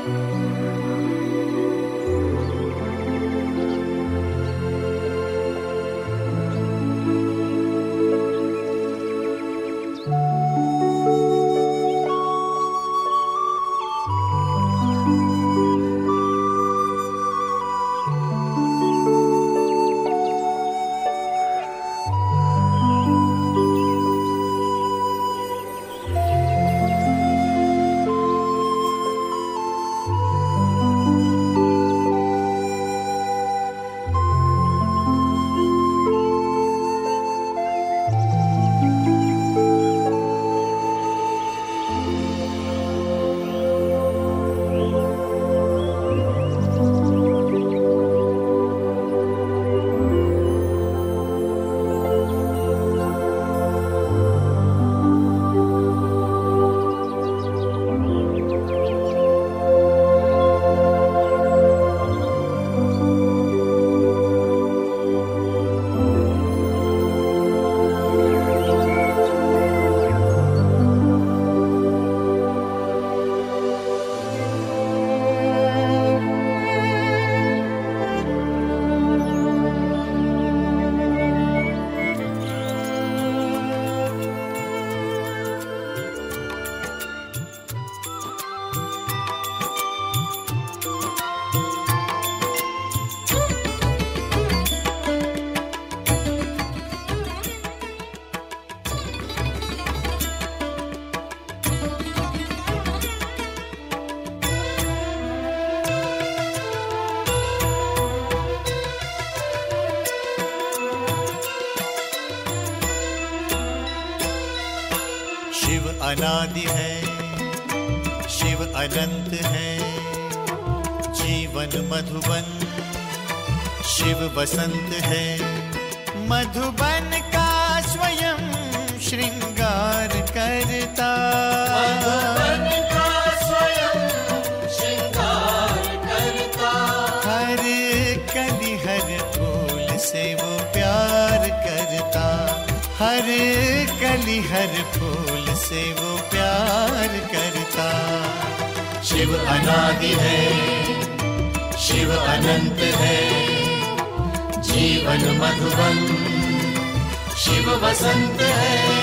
अनादि है, शिव अनंत है, जीवन मधुबन शिव बसंत है। मधुबन का स्वयं श्रृंगार करता, मधुबन का स्वयं श्रृंगार करता। हर कली हर फूल से वो प्यार करता, हर कली हर फूल से वो प्यार करता। शिव अनादि है, शिव अनंत है, जीवन मधुबन शिव बसंत है।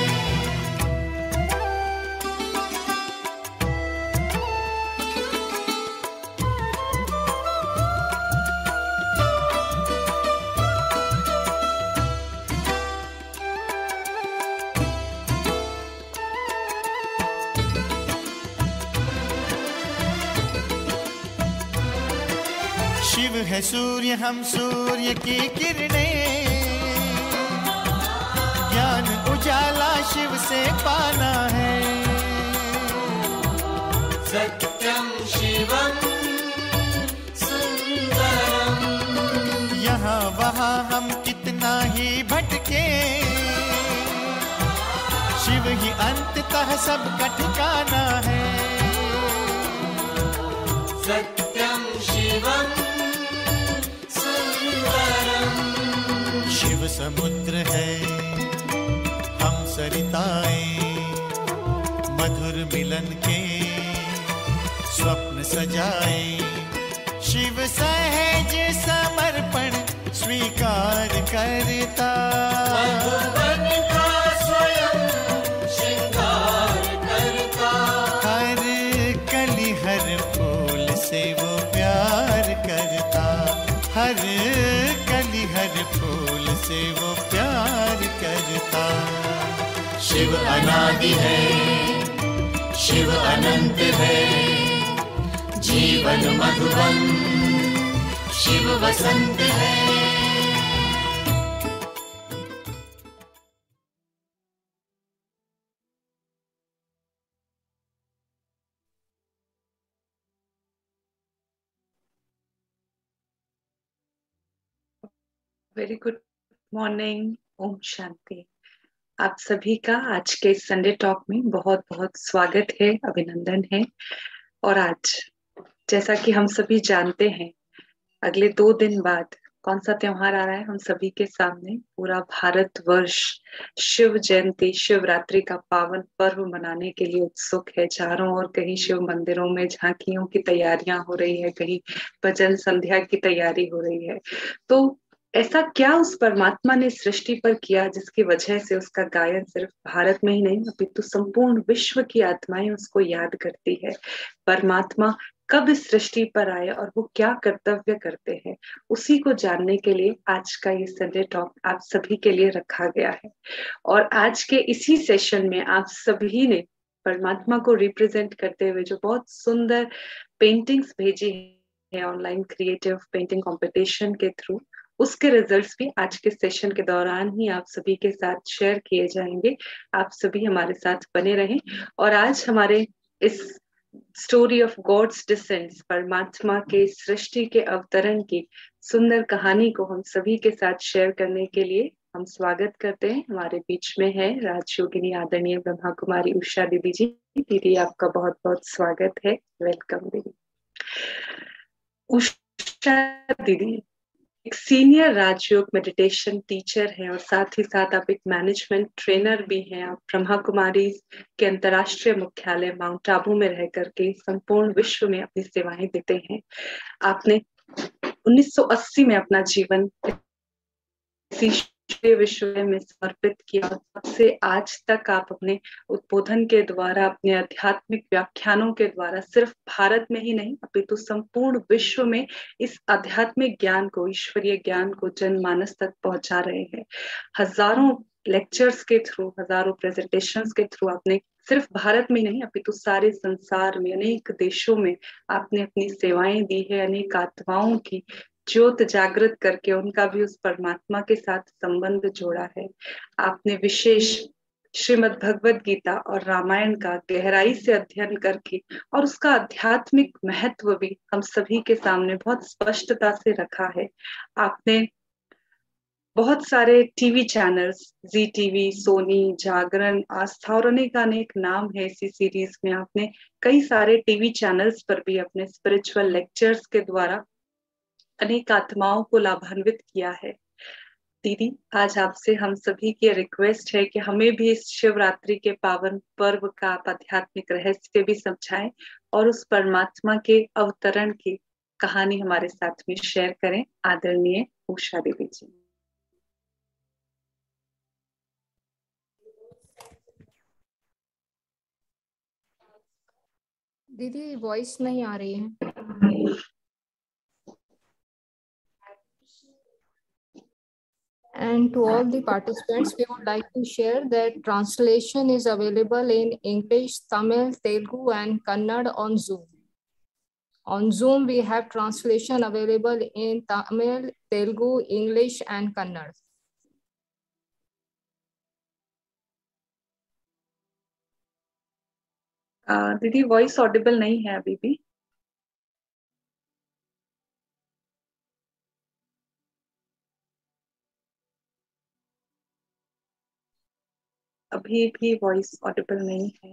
शिव है सूर्य, हम सूर्य की किरणें, ज्ञान उजाला शिव से पाना है। सत्यम शिवम सुंदरम, यहाँ वहाँ हम कितना ही भटके, शिव ही अंततः सबका ठिकाना है। सत्यम शिवम शिव समुद्र है, हम सरिताएं, मधुर मिलन के स्वप्न सजाए। शिव सहज समर्पण स्वीकार करता, मधुबन का स्वयं श्रृंगार करता। हर कली हर फूल से वो प्यार करता, हर कली हर फूल से वो प्यार करता। शिव अनादि है, शिव अनंत है, जीवन मधुबन शिव बसंत है। वेरी गुड मॉर्निंग, ओम शांति। आप सभी का आज के संडे टॉक में बहुत बहुत स्वागत है, अभिनंदन है। और आज जैसा कि हम सभी जानते हैं, अगले 2 दिन बाद कौन सा त्योहार आ रहा है हम सभी के सामने? पूरा भारतवर्ष शिव जयंती शिवरात्रि का पावन पर्व मनाने के लिए उत्सुक है। चारों ओर कहीं शिव मंदिरों में झांकियों की तैयारियां हो रही है, कहीं भजन संध्या की तैयारी हो रही है। तो ऐसा क्या उस परमात्मा ने सृष्टि पर किया जिसकी वजह से उसका गायन सिर्फ भारत में ही नहीं अपितु संपूर्ण विश्व की आत्माएं उसको याद करती है? परमात्मा कब इस सृष्टि पर आए और वो क्या कर्तव्य करते हैं, उसी को जानने के लिए आज का ये संडे टॉक आप सभी के लिए रखा गया है। और आज के इसी सेशन में आप सभी ने परमात्मा को रिप्रेजेंट करते हुए जो बहुत सुंदर पेंटिंग्स भेजी है ऑनलाइन क्रिएटिव पेंटिंग कंपटीशन के थ्रू, उसके रिजल्ट्स भी आज के सेशन के दौरान ही आप सभी के साथ शेयर किए जाएंगे। आप सभी हमारे साथ बने रहें। और आज हमारे इस स्टोरी ऑफ गॉड्स डिसेंट्स, परमात्मा के सृष्टि के अवतरण की सुंदर कहानी को हम सभी के साथ शेयर करने के लिए हम स्वागत करते हैं। हमारे बीच में है राजयोगिनी आदरणीय ब्रह्मा कुमारी उषा दीदी जी। दीदी आपका बहुत बहुत स्वागत है। वेलकम दीदी। उषा दीदी एक सीनियर राजयोग मेडिटेशन टीचर है और साथ ही साथ आप एक मैनेजमेंट ट्रेनर भी हैं। आप ब्रह्मा कुमारी के अंतर्राष्ट्रीय मुख्यालय माउंट आबू में रह करके संपूर्ण विश्व में अपनी सेवाएं देते हैं। आपने 1980 में अपना जीवन इसी विश्व में समर्पित किया। तब से आज तक आप अपने उद्बोधन के द्वारा, अपने आध्यात्मिक व्याख्यानों के द्वारा सिर्फ भारत में ही नहीं अपितु संपूर्ण विश्व में इस आध्यात्मिक ज्ञान को, ईश्वरीय ज्ञान को जनमानस तक पहुंचा रहे हैं। हजारों लेक्चर्स के थ्रू, हजारों प्रेजेंटेशंस के थ्रू आपने सिर्फ भारत में नहीं अपितु सारे संसार में अनेक देशों में आपने अपनी सेवाएं दी है। अनेक आत्माओं की ज्योत जागृत करके उनका भी उस परमात्मा के साथ संबंध जोड़ा है। आपने विशेष श्रीमद् भगवद गीता और रामायण का गहराई से अध्ययन करके और उसका आध्यात्मिक महत्व भी हम सभी के सामने बहुत स्पष्टता से रखा है। आपने बहुत सारे TV channels, Zee TV, Sony, Jagran, Aastha और अनेक नाम है इसी सीरीज में। आपने कई सारे टीवी चैनल्स पर भी अपने स्पिरिचुअल लेक्चर्स के द्वारा अनेक आत्माओं को लाभान्वित किया है। दीदी, आज आपसे हम सभी की रिक्वेस्ट है कि हमें भी इस शिवरात्रि के पावन पर्व का आप आध्यात्मिक रहस्य भी समझाएं और उस परमात्मा के अवतरण की कहानी हमारे साथ में शेयर करें। आदरणीय उषा दीदी जी। दीदी वॉइस नहीं आ रही है। And to all the participants, we would like to share that translation is available in English, Tamil, Telugu, and Kannada on Zoom. On Zoom, we have translation available in Tamil, Telugu, English, and Kannada. दीदी voice audible नहीं है अभी भी। अभी भी voice audible नहीं है।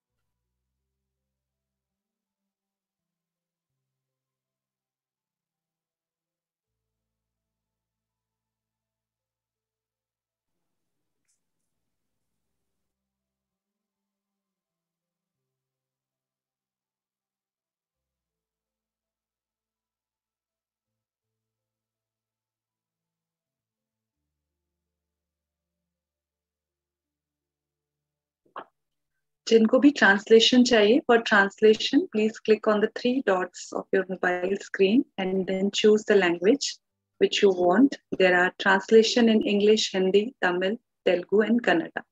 जिनको भी ट्रांसलेशन चाहिए, for translation please click on the 3 dots of your mobile screen and then choose the language which you want. There are translation in English, Hindi, Tamil, Telugu and Kannada.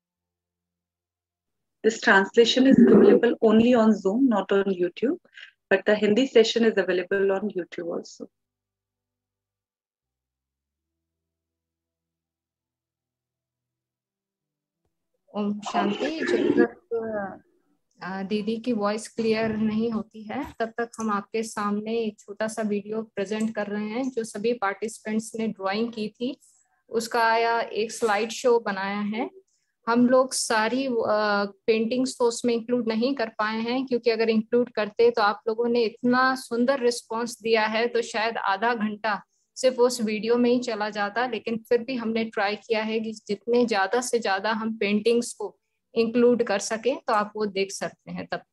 This translation is available only on Zoom, not on YouTube, but the Hindi session is available on YouTube also. ओम शांति। जब तक दीदी की voice clear नहीं होती है तब तक हम आपके सामने एक छोटा सा वीडियो प्रेजेंट कर रहे हैं जो सभी पार्टिसिपेंट्स ने ड्राइंग की थी। उसका आया एक स्लाइड शो बनाया है। हम लोग सारी पेंटिंग्स तो उसमें इंक्लूड नहीं कर पाए हैं क्योंकि अगर इंक्लूड करते तो आप लोगों ने इतना सुंदर रिस्पांस दिया है तो शायद आधा घंटा सिर्फ उस वीडियो में ही चला जाता, लेकिन फिर भी हमने ट्राई किया है कि जितने ज्यादा से ज्यादा हम पेंटिंग्स को इंक्लूड कर सकें, तो आप वो देख सकते हैं तब।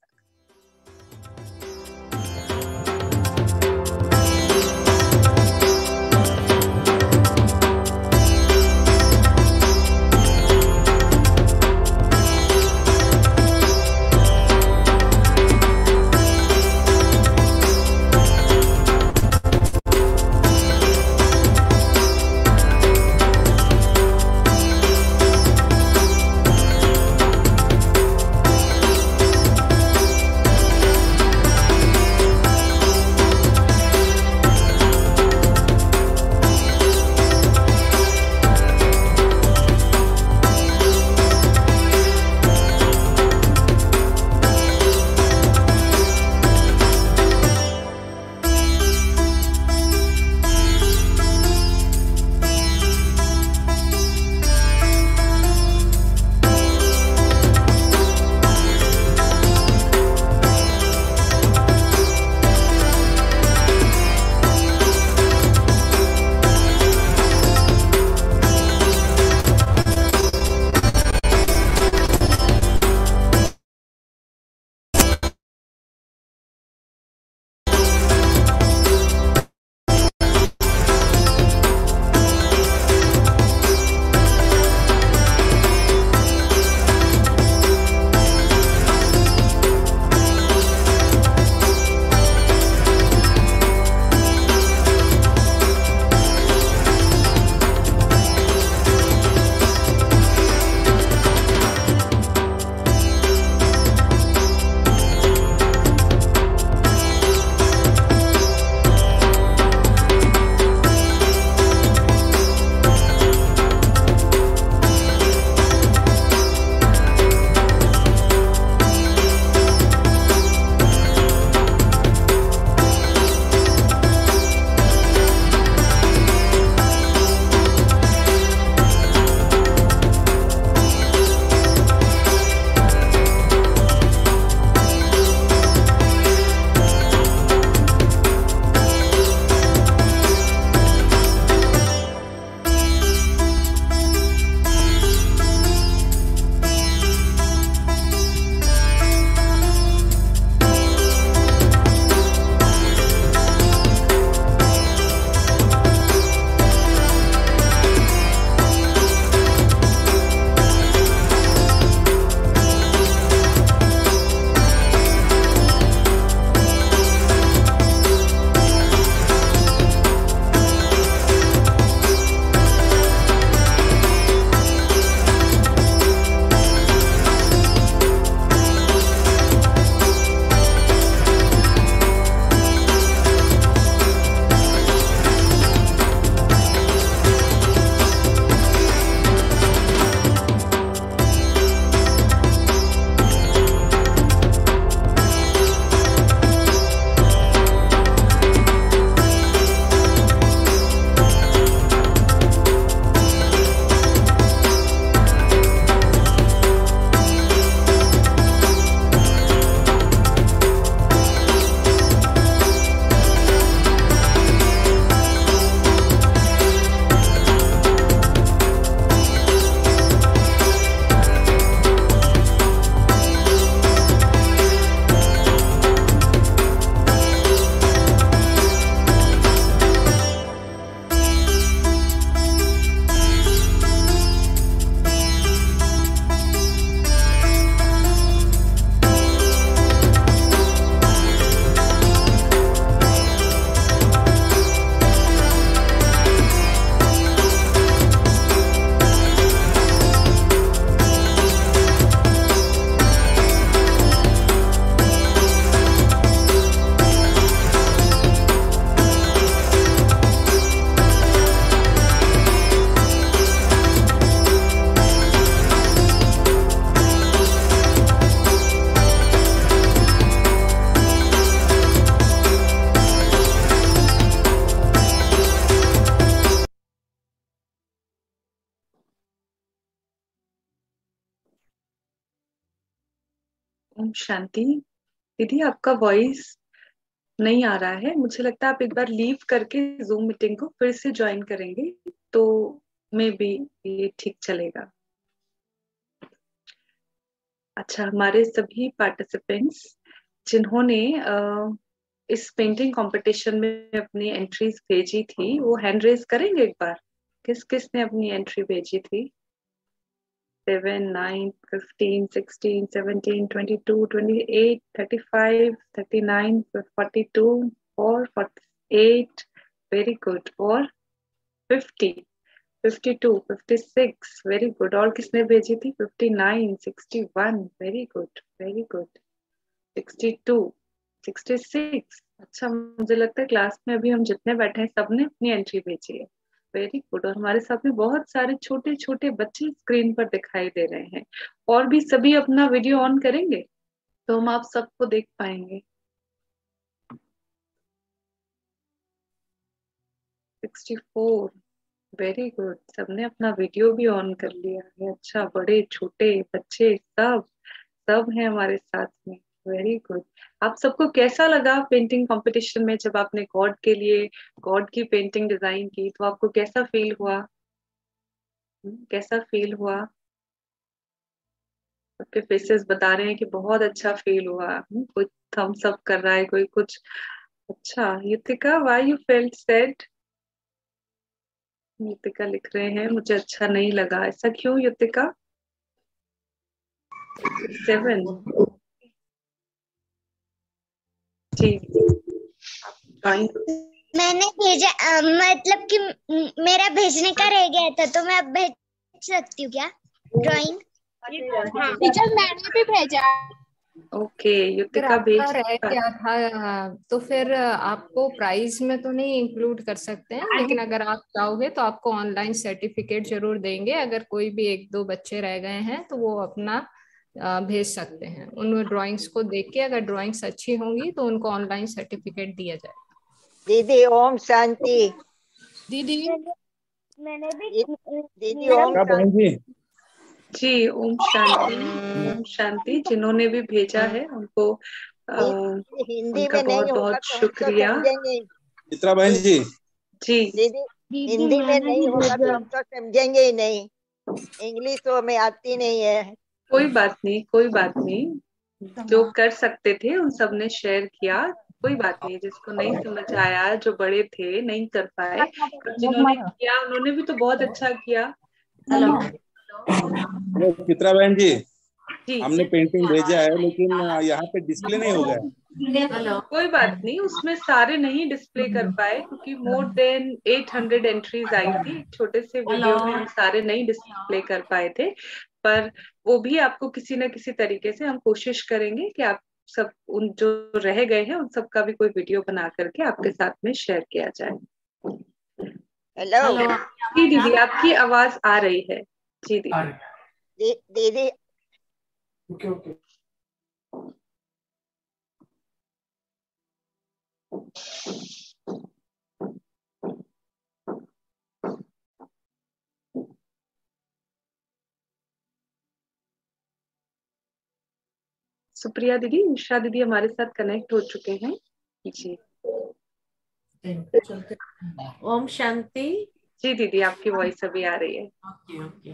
ओम शांति। दीदी आपका वॉइस नहीं आ रहा है। मुझे लगता है आप एक बार लीव करके जूम मीटिंग को फिर से ज्वाइन करेंगे तो मे बी ये ठीक चलेगा। अच्छा, हमारे सभी पार्टिसिपेंट्स जिन्होंने इस पेंटिंग कंपटीशन में अपनी एंट्रीज भेजी थी वो हैंड रेज करेंगे एक बार। किस किस ने अपनी एंट्री भेजी थी? 7, 9, 15, 16, 17, 22, 28, 35, 39, 42 और 48। Very good. और 50, 52, 56। Very good. और किसने भेजी थी? 59, 61। Very good, very good. 62, 66। अच्छा, मुझे लगता है क्लास में अभी हम जितने बैठे हैं सबने अपनी एंट्री भेजी है। Very good. और हमारे साथ में बहुत सारे छोटे छोटे बच्चे स्क्रीन पर दिखाई दे रहे हैं। और भी सभी अपना वीडियो ऑन करेंगे तो हम आप सबको देख पाएंगे। 64। Very good. सबने अपना वीडियो भी ऑन कर लिया है। अच्छा, बड़े छोटे बच्चे सब सब हैं हमारे साथ में। Very good. आप सबको कैसा लगा पेंटिंग कंपटीशन में? जब आपने गॉड के लिए गॉड की पेंटिंग डिजाइन की तो आपको कैसा फील हुआ? कैसा फील हुआ? सबके फेसेस बता रहे हैं कि बहुत अच्छा फील हुआ। कोई थम्स अप कर रहा है, कोई कुछ। अच्छा, Yutika, why you felt sad? Yutika लिख रहे हैं मुझे अच्छा नहीं लगा। ऐसा क्यों युतिका? 7। जी, ड्राइंग। मैंने भेजा मतलब कि मेरा भेजने का रह गया था तो मैं अब भेज सकती हूँ क्या ड्राइंग? टीचर मैंने भी भेजा। ओके, अगर युतिका आपका रह भेज। गया था तो फिर आपको प्राइज में तो नहीं इंक्लूड कर सकते हैं, लेकिन अगर आप चाहोगे तो आपको ऑनलाइन सर्टिफिकेट जरूर देंगे। अगर कोई भी 1-2 बच्चे रह गए हैं तो वो अपना भेज सकते हैं। उन ड्राइंग्स को देख के अगर ड्राइंग्स अच्छी होंगी तो उनको ऑनलाइन सर्टिफिकेट दिया जाए। दीदी ओम शांति। दीदी मैंने भी दीदी ओम शांति। जी, ओम शांति। ओम शांति। जिन्होंने भी भेजा है उनको हिंदी उनका में नहीं बहुत होगा बहुत तो हम तो शुक्रिया। समझेंगे। चित्रा बहन जी, जी, दीदी हिंदी में नहीं होगा तो हम तो समझेंगे ही नहीं। इंग्लिश तो हमें आती नहीं है। कोई बात नहीं, कोई बात नहीं। जो कर सकते थे उन सब ने शेयर किया। कोई बात नहीं, जिसको नहीं समझ आया, जो बड़े थे नहीं कर पाए, जिन्होंने किया उन्होंने भी तो बहुत अच्छा किया। हेलो चित्रा बहन जी, जी, हमने पेंटिंग भेजा है लेकिन यहाँ पे डिस्प्ले नहीं हो गया है। कोई बात नहीं, उसमें सारे नहीं डिस्प्ले कर पाए क्योंकि मोर देन 800 एंट्रीज आई थी। छोटे से वीडियो में हम सारे नहीं डिस्प्ले कर पाए थे, पर वो भी आपको किसी न किसी तरीके से हम कोशिश करेंगे कि आप सब उन जो रह गए हैं उन सब का भी कोई वीडियो बना करके आपके साथ में शेयर किया जाए। हेलो जी दीदी, आपकी आवाज आ रही है। जी दीदी। दीदी सुप्रिया दीदी, उषा दीदी हमारे साथ कनेक्ट हो चुके हैं। जी, ओम शांति। जी दीदी, आपकी वॉइस अभी आ रही है। Okay okay.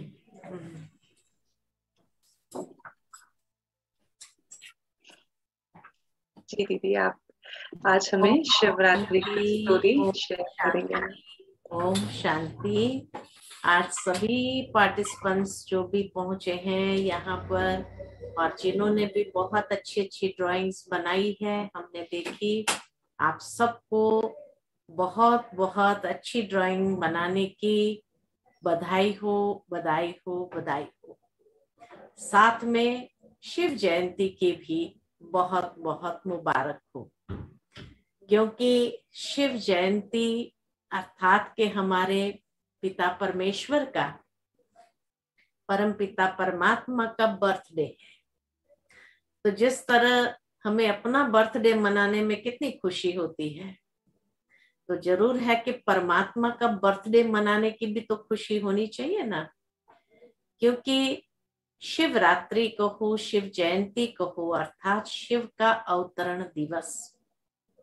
जी दीदी, आप आज हमें शिवरात्रि की स्टोरी शेयर करेंगे। ओम शांति। आज सभी पार्टिसिपेंट्स जो भी पहुंचे हैं यहाँ पर और जिन्होंने भी बहुत अच्छी अच्छी ड्राइंग्स बनाई है हमने देखी, आप सबको बहुत बहुत अच्छी ड्राइंग बनाने की बधाई हो, बधाई हो, बधाई हो। साथ में शिव जयंती की भी बहुत बहुत मुबारक हो, क्योंकि शिव जयंती अर्थात के हमारे पिता परमेश्वर का, परम पिता परमात्मा का बर्थडे है। तो जिस तरह हमें अपना बर्थडे मनाने में कितनी खुशी होती है, तो जरूर है कि परमात्मा का बर्थडे मनाने की भी तो खुशी होनी चाहिए ना। क्योंकि शिवरात्रि को हो, शिव जयंती को हो, अर्थात शिव का अवतरण दिवस,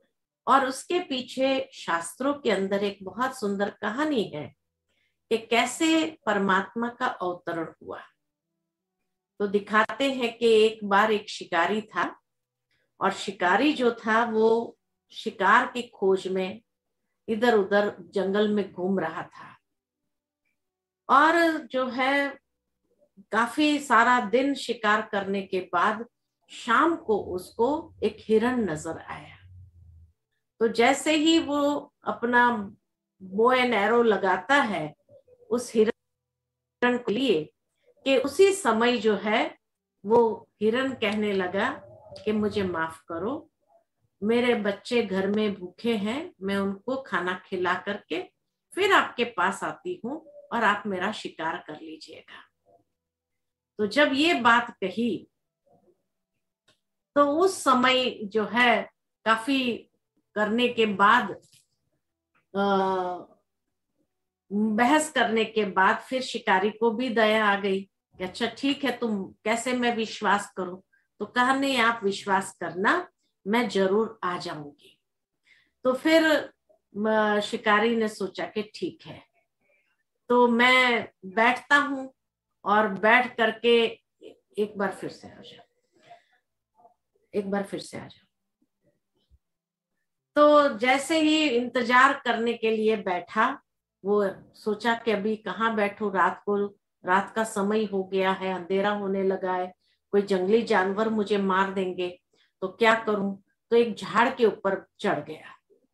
और उसके पीछे शास्त्रों के अंदर एक बहुत सुंदर कहानी है कि कैसे परमात्मा का अवतरण हुआ। तो दिखाते हैं कि एक बार एक शिकारी था, और शिकारी जो था वो शिकार की खोज में इधर उधर जंगल में घूम रहा था, और जो है काफी सारा दिन शिकार करने के बाद शाम को उसको एक हिरण नजर आया। तो जैसे ही वो अपना बो एंड एरो लगाता है उस हिरण के लिए, कि उसी समय जो है वो हिरण कहने लगा कि मुझे माफ करो, मेरे बच्चे घर में भूखे हैं, मैं उनको खाना खिला करके फिर आपके पास आती हूँ और आप मेरा शिकार कर लीजिएगा। तो जब ये बात कही तो उस समय जो है काफी करने के बाद, बहस करने के बाद फिर शिकारी को भी दया आ गई कि अच्छा ठीक है, तुम कैसे मैं विश्वास करूं। तो कहा नहीं, आप विश्वास करना, मैं जरूर आ जाऊंगी। तो फिर शिकारी ने सोचा कि ठीक है, तो मैं बैठता हूं, और बैठ करके एक बार फिर से आ जाओ, एक बार फिर से आ जाओ। तो जैसे ही इंतजार करने के लिए बैठा, वो सोचा कि अभी कहाँ बैठूं, रात का समय हो गया है, अंधेरा होने लगा है, कोई जंगली जानवर मुझे मार देंगे, तो क्या करूं। तो एक झाड़ के ऊपर चढ़ गया,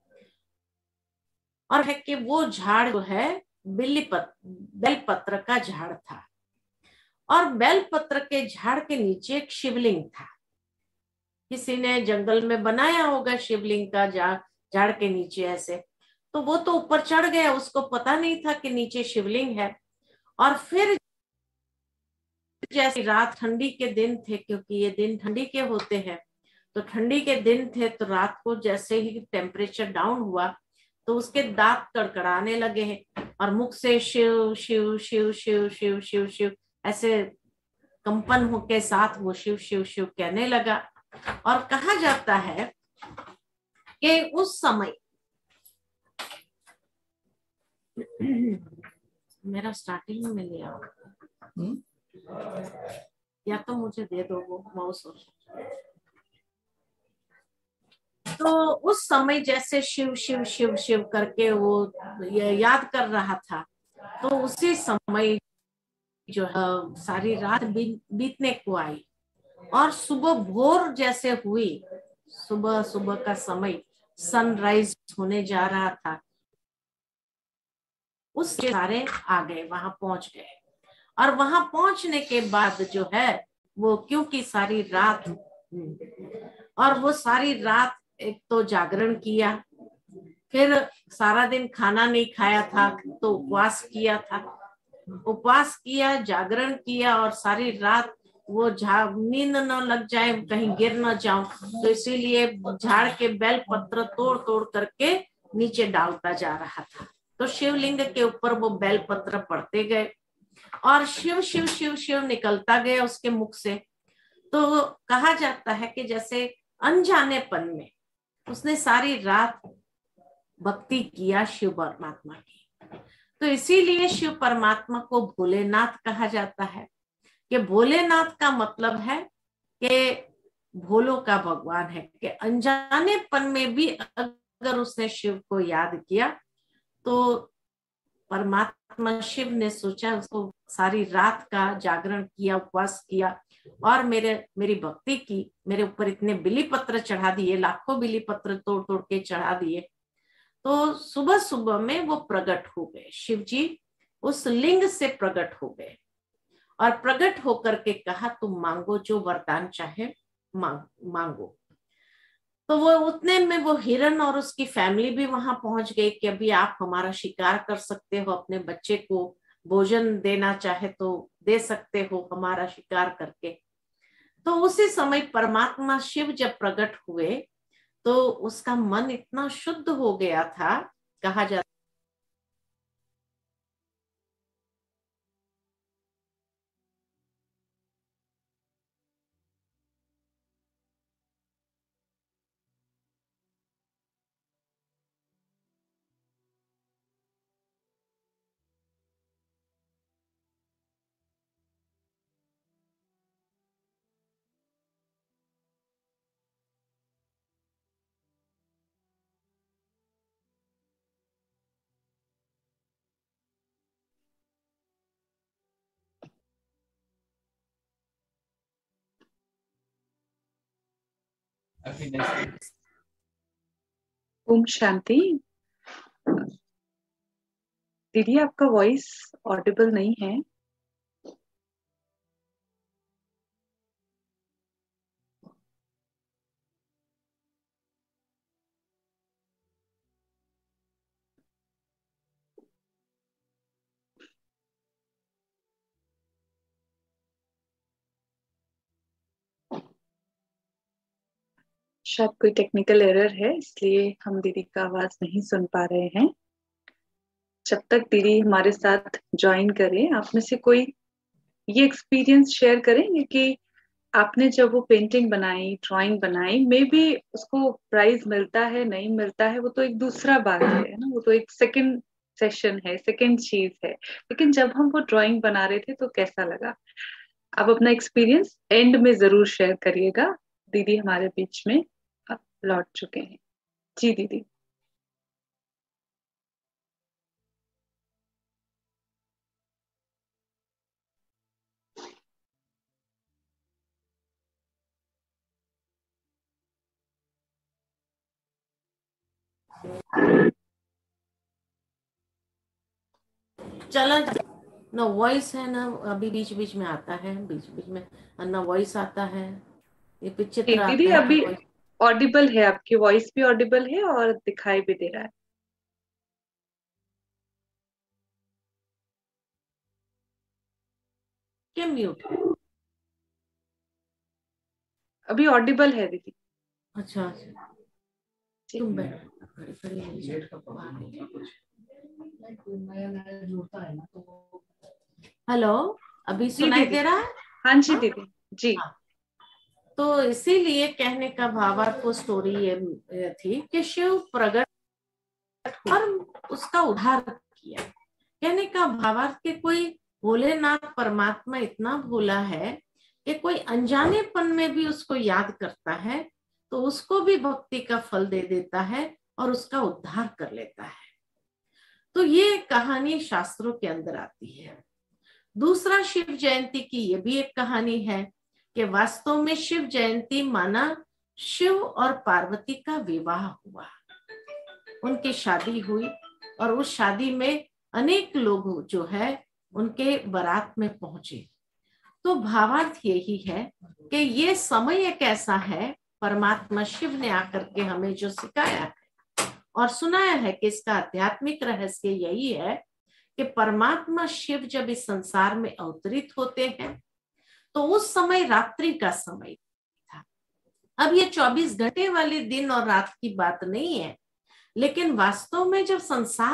और है कि वो झाड़ जो है बेलपत्र का झाड़ था, और बेलपत्र के झाड़ के नीचे एक शिवलिंग था। किसी ने जंगल में बनाया होगा शिवलिंग का झाड़ के नीचे ऐसे। तो वो तो ऊपर चढ़ गया, उसको पता नहीं था कि नीचे शिवलिंग है। और फिर जैसे रात, ठंडी के दिन थे, क्योंकि ये दिन ठंडी के होते हैं, तो ठंडी के दिन थे, तो रात को जैसे ही टेम्परेचर डाउन हुआ तो उसके दांत कड़कड़ाने लगे हैं, और मुख से शिव शिव शिव शिव शिव शिव शिव ऐसे कंपन के साथ वो शिव शिव शिव कहने लगा। और कहा जाता है कि उस समय मेरा स्टार्टिंग में लिया, या तो मुझे दे दो वो माउस। तो उस समय जैसे शिव शिव शिव शिव करके वो याद कर रहा था, तो उसी समय जो है सारी रात बीतने को आई, और सुबह भोर जैसे हुई, सुबह सुबह का समय सनराइज होने जा रहा था, उस सारे आ गए, वहां पहुंच गए। और वहां पहुंचने के बाद जो है वो, क्योंकि सारी रात, और वो सारी रात एक तो जागरण किया, फिर सारा दिन खाना नहीं खाया था तो उपवास किया था, उपवास किया, जागरण किया, और सारी रात वो नींद न लग जाए, कहीं गिर न जाऊं, तो इसीलिए झाड़ के बेल पत्र तोड़ तोड़ करके नीचे डालता जा रहा था। तो शिवलिंग के ऊपर वो बेल पत्र पड़ते गए, और शिव शिव शिव शिव निकलता गया उसके मुख से। तो कहा जाता है कि जैसे अनजानेपन में उसने सारी रात भक्ति किया शिव परमात्मा की। तो इसीलिए शिव परमात्मा को भोलेनाथ कहा जाता है, कि भोलेनाथ का मतलब है कि भोलों का भगवान है, कि अनजानेपन में भी अगर उसने शिव को याद किया तो परमात्मा शिव ने सोचा, उसको सारी रात का जागरण किया, उपवास किया, और मेरी भक्ति की, मेरे ऊपर इतने बिली पत्र चढ़ा दिए, लाखों बिली पत्र तोड़ तोड़ के चढ़ा दिए। तो सुबह सुबह में वो प्रकट हो गए, शिव जी उस लिंग से प्रकट हो गए, और प्रकट होकर के कहा तुम मांगो, जो वरदान चाहे मांगो। तो वो उतने में वो हिरण और उसकी फैमिली भी वहां पहुंच गई कि अभी आप हमारा शिकार कर सकते हो, अपने बच्चे को भोजन देना चाहे तो दे सकते हो हमारा शिकार करके। तो उसी समय परमात्मा शिव जब प्रकट हुए तो उसका मन इतना शुद्ध हो गया था, कहा जाता ओम शांति। दीदी आपका वॉइस ऑडिबल नहीं है। शायद कोई टेक्निकल एरर है, इसलिए हम दीदी का आवाज नहीं सुन पा रहे हैं। जब तक दीदी हमारे साथ ज्वाइन करें, आप में से कोई ये एक्सपीरियंस शेयर करेंगे कि आपने जब वो पेंटिंग बनाई, ड्राइंग बनाई, मे बी उसको प्राइज मिलता है नहीं मिलता है वो तो एक दूसरा बात है ना, वो तो एक सेकंड सेशन है, सेकंड चीज है। लेकिन जब हम वो ड्राइंग बना रहे थे तो कैसा लगा? आप अपना एक्सपीरियंस एंड में जरूर शेयर करिएगा। दीदी हमारे बीच में अब लौट चुके हैं। जी दीदी। चला ना वॉइस है ना, अभी बीच बीच में आता है, बीच बीच में ना वॉइस आता है, ये चित्र आते दीदी हैं। अभी ऑडिबल है, आपकी वॉइस भी ऑडिबल है और दिखाई भी दे रहा है। क्या म्यूट है? अभी ऑडिबल है दीदी। अच्छा तुम हेलो, अभी सुनाई दे रहा है? हाँ जी दीदी जी। हाँ। तो इसीलिए कहने का भावार्थ वो स्टोरी ये थी कि शिव प्रकट और उसका उद्धार किया। कहने का भावार्थ कि कोई भोलेनाथ परमात्मा इतना भोला है कि कोई अनजानेपन में भी उसको याद करता है तो उसको भी भक्ति का फल दे देता है और उसका उद्धार कर लेता है। तो ये कहानी शास्त्रों के अंदर आती है। दूसरा, शिव जयंती की ये भी एक कहानी है कि वास्तव में शिव जयंती माना शिव और पार्वती का विवाह हुआ, उनकी शादी हुई और उस शादी में अनेक लोग जो है उनके बारात में पहुंचे। तो भावार्थ यही है कि ये समय एक ऐसा है, परमात्मा शिव ने आकर के हमें जो सिखाया है और सुनाया है कि इसका आध्यात्मिक रहस्य यही है कि परमात्मा शिव जब इस संसार में अवतरित होते हैं तो उस समय रात्रि का समय था। अब ये 24 घंटे वाले दिन और रात की बात नहीं है, लेकिन वास्तव में जब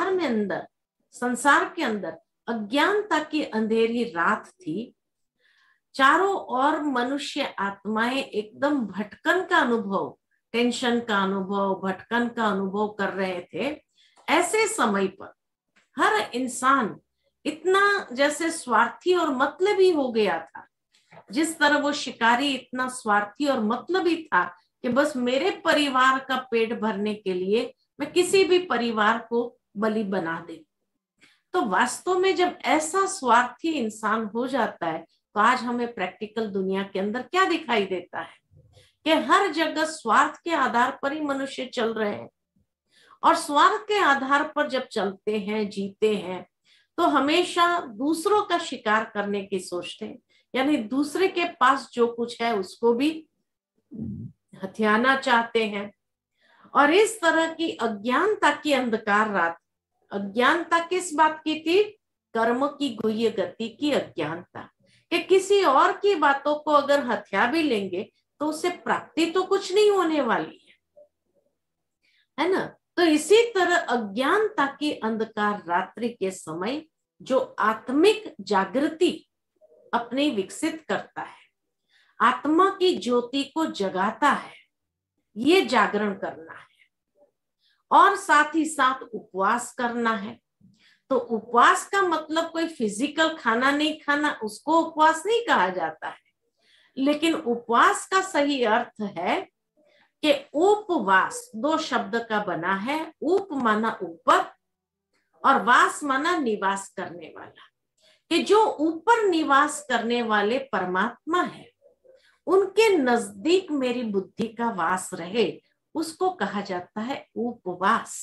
संसार के अंदर अज्ञानता की अंधेरी रात थी, चारों ओर मनुष्य आत्माएं एकदम भटकन का अनुभव, टेंशन का अनुभव, भटकन का अनुभव कर रहे थे। ऐसे समय पर हर इंसान इतना जैसे स्वार्थी और मतलबी हो गया था, जिस तरह वो शिकारी इतना स्वार्थी और मतलबी था कि बस मेरे परिवार का पेट भरने के लिए मैं किसी भी परिवार को बलि बना दे। तो वास्तव में जब ऐसा स्वार्थी इंसान हो जाता है तो आज हमें प्रैक्टिकल दुनिया के अंदर क्या दिखाई देता है कि हर जगह स्वार्थ के आधार पर ही मनुष्य चल रहे हैं। और स्वार्थ के आधार पर जब चलते हैं, जीते हैं, तो हमेशा दूसरों का शिकार करने की सोचते हैं, यानी दूसरे के पास जो कुछ है उसको भी हथियाना चाहते हैं। और इस तरह की अज्ञानता की अंधकार रात, अज्ञानता किस बात की थी? कर्म की गुह्य गति की अज्ञानता, कि किसी और की बातों को अगर हथिया भी लेंगे तो उससे प्राप्ति तो कुछ नहीं होने वाली है ना। तो इसी तरह अज्ञानता की अंधकार रात्रि के समय जो आत्मिक जागृति अपनी विकसित करता है, आत्मा की ज्योति को जगाता है, ये जागरण करना है। और साथ ही साथ उपवास करना है। तो उपवास का मतलब कोई फिजिकल खाना नहीं खाना, उसको उपवास नहीं कहा जाता है, लेकिन उपवास का सही अर्थ है कि उपवास 2 शब्द का बना है। उप माना ऊपर और वास माना निवास करने वाला, कि जो ऊपर निवास करने वाले परमात्मा है उनके नजदीक मेरी बुद्धि का वास रहे, उसको कहा जाता है उपवास।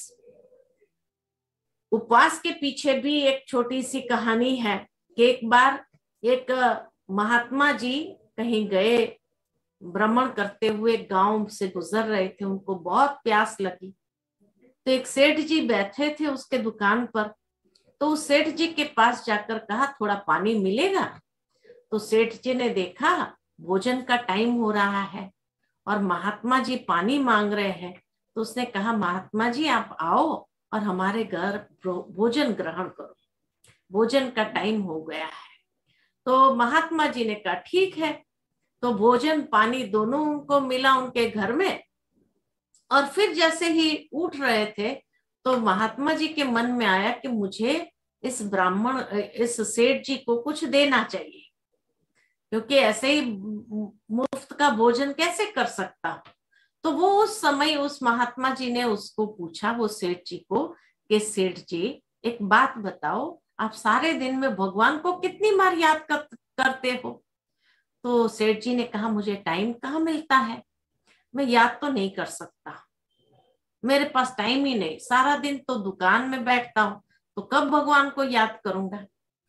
उपवास के पीछे भी एक छोटी सी कहानी है कि एक बार एक महात्मा जी कहीं गए, भ्रमण करते हुए गांव से गुजर रहे थे, उनको बहुत प्यास लगी। तो एक सेठ जी बैठे थे उसके दुकान पर, तो उस सेठ जी के पास जाकर कहा थोड़ा पानी मिलेगा। तो सेठ जी ने देखा भोजन का टाइम हो रहा है और महात्मा जी पानी मांग रहे हैं, तो उसने कहा महात्मा जी आप आओ और हमारे घर भोजन ग्रहण करो, भोजन का टाइम हो गया है। तो महात्मा जी ने कहा ठीक है। तो भोजन पानी दोनों उनको मिला उनके घर में, और फिर जैसे ही उठ रहे थे तो महात्मा जी के मन में आया कि मुझे इस ब्राह्मण, इस सेठ जी को कुछ देना चाहिए, क्योंकि ऐसे ही मुफ्त का भोजन कैसे कर सकता। तो वो उस समय उस महात्मा जी ने उसको पूछा, वो सेठ जी को, कि सेठ जी एक बात बताओ, आप सारे दिन में भगवान को कितनी बार याद करते हो? तो सेठ जी ने कहा मुझे टाइम कहाँ मिलता है, मैं याद तो नहीं कर सकता, मेरे पास टाइम ही नहीं, सारा दिन तो दुकान में बैठता हूँ, तो कब भगवान को याद करूंगा।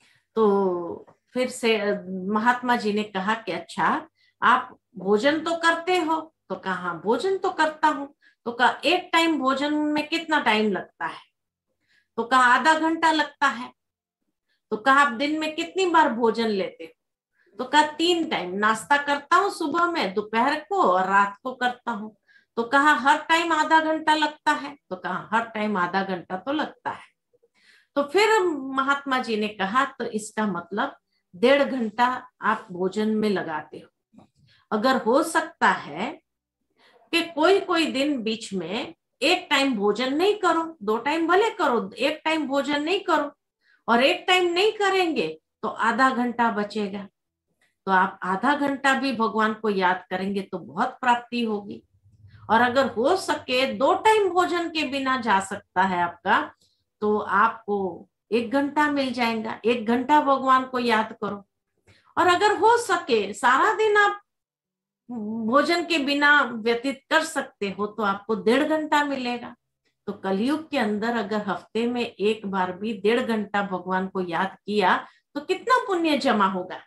तो फिर से महात्मा जी ने कहा कि अच्छा आप भोजन तो करते हो? तो कहा हाँ भोजन तो करता हूँ। तो कहा एक टाइम भोजन में कितना टाइम लगता है? तो कहा आधा घंटा लगता है। तो कहा आप दिन में कितनी बार भोजन लेते हो? तो कहा 3 टाइम, नाश्ता करता हूँ सुबह में, दोपहर को और रात को करता हूँ। तो कहा हर टाइम आधा घंटा लगता है? तो कहा हर टाइम आधा घंटा तो लगता है। तो फिर महात्मा जी ने कहा तो इसका मतलब 1.5 घंटा आप भोजन में लगाते हो। अगर हो सकता है कि कोई कोई दिन बीच में 1 टाइम भोजन नहीं करो, 2 टाइम भले करो, 1 टाइम भोजन नहीं करो, और 1 टाइम नहीं करेंगे तो आधा घंटा बचेगा, तो आप आधा घंटा भी भगवान को याद करेंगे तो बहुत प्राप्ति होगी। और अगर हो सके 2 टाइम भोजन के बिना जा सकता है आपका, तो आपको 1 घंटा मिल जाएगा, 1 घंटा भगवान को याद करो। और अगर हो सके सारा दिन आप भोजन के बिना व्यतीत कर सकते हो तो आपको 1.5 घंटा मिलेगा। तो कलयुग के अंदर अगर हफ्ते में एक बार भी 1.5 घंटा भगवान को याद किया तो कितना पुण्य जमा होगा।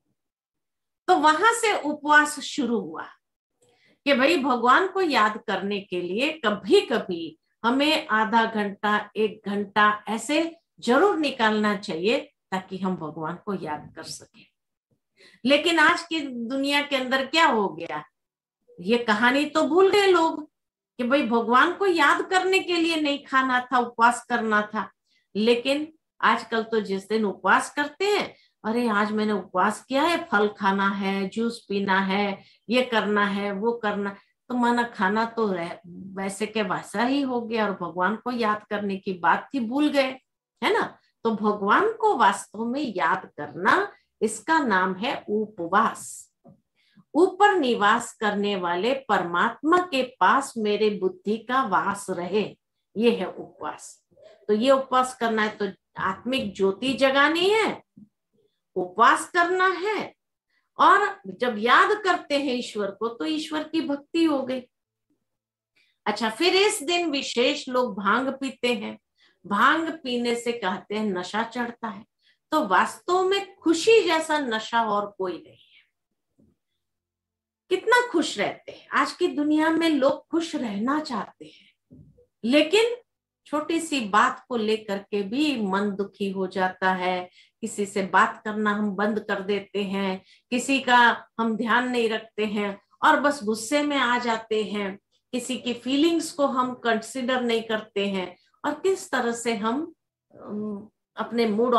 तो वहां से उपवास शुरू हुआ कि भाई भगवान को याद करने के लिए कभी कभी हमें आधा घंटा 1 घंटा ऐसे जरूर निकालना चाहिए ताकि हम भगवान को याद कर सके। लेकिन आज की दुनिया के अंदर क्या हो गया, ये कहानी तो भूल गए लोग कि भाई भगवान को याद करने के लिए नहीं खाना था, उपवास करना था। लेकिन आजकल तो जिस दिन उपवास करते हैं, अरे आज मैंने उपवास किया है, फल खाना है, जूस पीना है, ये करना है, वो करना, तो माना खाना तो वैसे के वैसा ही हो गया और भगवान को याद करने की बात थी, भूल गए, है ना। तो भगवान को वास्तव में याद करना, इसका नाम है उपवास। ऊपर निवास करने वाले परमात्मा के पास मेरे बुद्धि का वास रहे, ये है उपवास। तो ये उपवास करना है, तो आत्मिक ज्योति जगानी है, उपवास करना है, और जब याद करते हैं ईश्वर को तो ईश्वर की भक्ति हो गई। अच्छा, फिर इस दिन विशेष लोग भांग पीते हैं, भांग पीने से कहते हैं नशा चढ़ता है। तो वास्तव में खुशी जैसा नशा और कोई नहीं है। कितना खुश रहते हैं आज की दुनिया में लोग, खुश रहना चाहते हैं, लेकिन छोटी सी बात को लेकर के भी मन दुखी हो जाता है। किसी से बात करना हम बंद कर देते हैं, किसी का हम ध्यान नहीं रखते हैं और बस गुस्से में आ जाते हैं, किसी की फीलिंग्स को हम कंसिडर नहीं करते हैं, और किस तरह से हम अपने मूड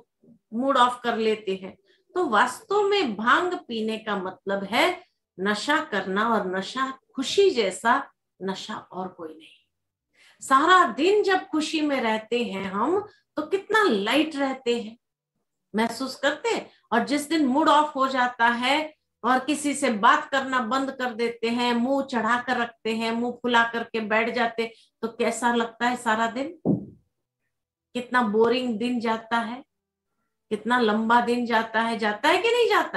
ऑफ कर लेते हैं। तो वास्तव में भांग पीने का मतलब है नशा करना, और नशा खुशी जैसा नशा और कोई नहीं। सारा दिन जब खुशी में रहते हैं हम तो कितना लाइट रहते हैं, महसूस करते हैं। और जिस दिन मूड ऑफ हो जाता है और किसी से बात करना बंद कर देते हैं, मुंह चढ़ा कर रखते हैं, मुंह फुला करके बैठ जाते, तो कैसा लगता है सारा दिन, कितना बोरिंग दिन जाता है, कितना लंबा दिन जाता है कि नहीं जाता।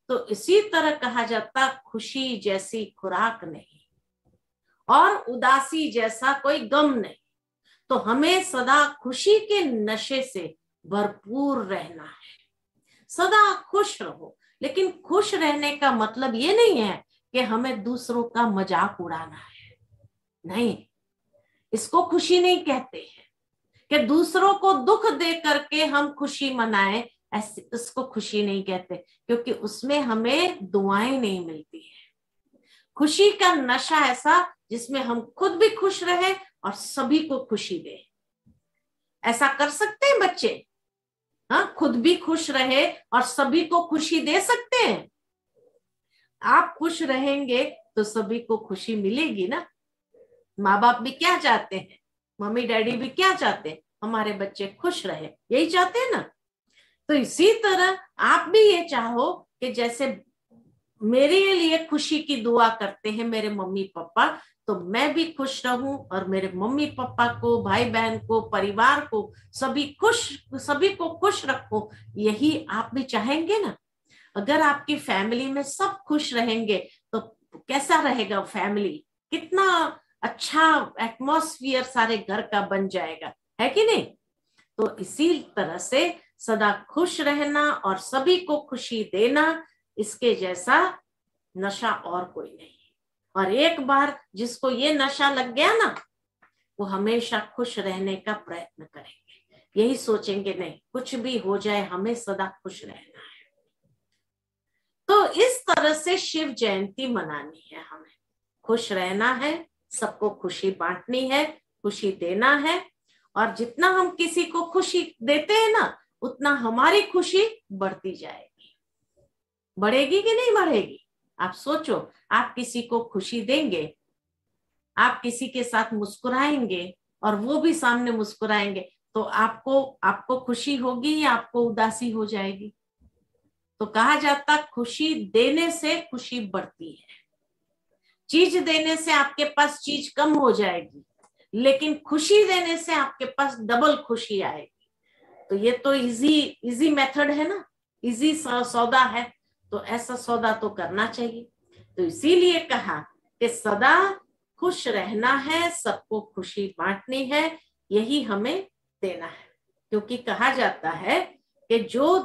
तो इसी तरह कहा जाता खुशी जैसी खुराक नहीं और उदासी जैसा कोई गम नहीं। तो हमें सदा खुशी के नशे से भरपूर रहना है। सदा खुश रहो, लेकिन खुश रहने का मतलब ये नहीं है कि हमें दूसरों का मजाक उड़ाना है। नहीं, इसको खुशी नहीं कहते हैं कि दूसरों को दुख दे करके हम खुशी मनाएं, ऐसे इसको खुशी नहीं कहते, क्योंकि उसमें हमें दुआएं नहीं मिलती है। खुशी का नशा ऐसा जिसमें हम खुद भी खुश रहे और सभी को खुशी दे। ऐसा कर सकते हैं बच्चे? हाँ, खुद भी खुश रहे और सभी को खुशी दे सकते हैं। आप खुश रहेंगे तो सभी को खुशी मिलेगी ना। माँ बाप भी क्या चाहते हैं, मम्मी डैडी भी क्या चाहते हैं, हमारे बच्चे खुश रहे, यही चाहते हैं ना। तो इसी तरह आप भी ये चाहो कि जैसे मेरे लिए खुशी की दुआ करते हैं मेरे मम्मी पापा, तो मैं भी खुश रहूं और मेरे मम्मी पापा को, भाई बहन को, परिवार को, सभी को खुश रखूं। यही आप भी चाहेंगे ना। अगर आपकी फैमिली में सब खुश रहेंगे तो कैसा रहेगा फैमिली, कितना अच्छा एटमॉस्फेयर सारे घर का बन जाएगा, है कि नहीं। तो इसी तरह से सदा खुश रहना और सभी को खुशी देना, इसके जैसा नशा और कोई नहीं। और एक बार जिसको ये नशा लग गया ना, वो हमेशा खुश रहने का प्रयत्न करेंगे। यही सोचेंगे नहीं, कुछ भी हो जाए हमें सदा खुश रहना है। तो इस तरह से शिव जयंती मनानी है हमें। खुश रहना है, सबको खुशी बांटनी है, खुशी देना है। और जितना हम किसी को खुशी देते हैं ना, उतना हमारी खुशी बढ़ती जाएगी। बढ़ेगी कि नहीं बढ़ेगी? आप सोचो, आप किसी को खुशी देंगे, आप किसी के साथ मुस्कुराएंगे और वो भी सामने मुस्कुराएंगे, तो आपको खुशी होगी या आपको उदासी हो जाएगी? तो कहा जाता खुशी देने से खुशी बढ़ती है। चीज देने से आपके पास चीज कम हो जाएगी, लेकिन खुशी देने से आपके पास डबल खुशी आएगी। तो ये तो इजी मेथड है ना, इजी सौदा है। तो ऐसा सौदा तो करना चाहिए। तो इसीलिए कहा कि सदा खुश रहना है, सबको खुशी बांटनी है, यही हमें देना है। क्योंकि कहा जाता है कि जो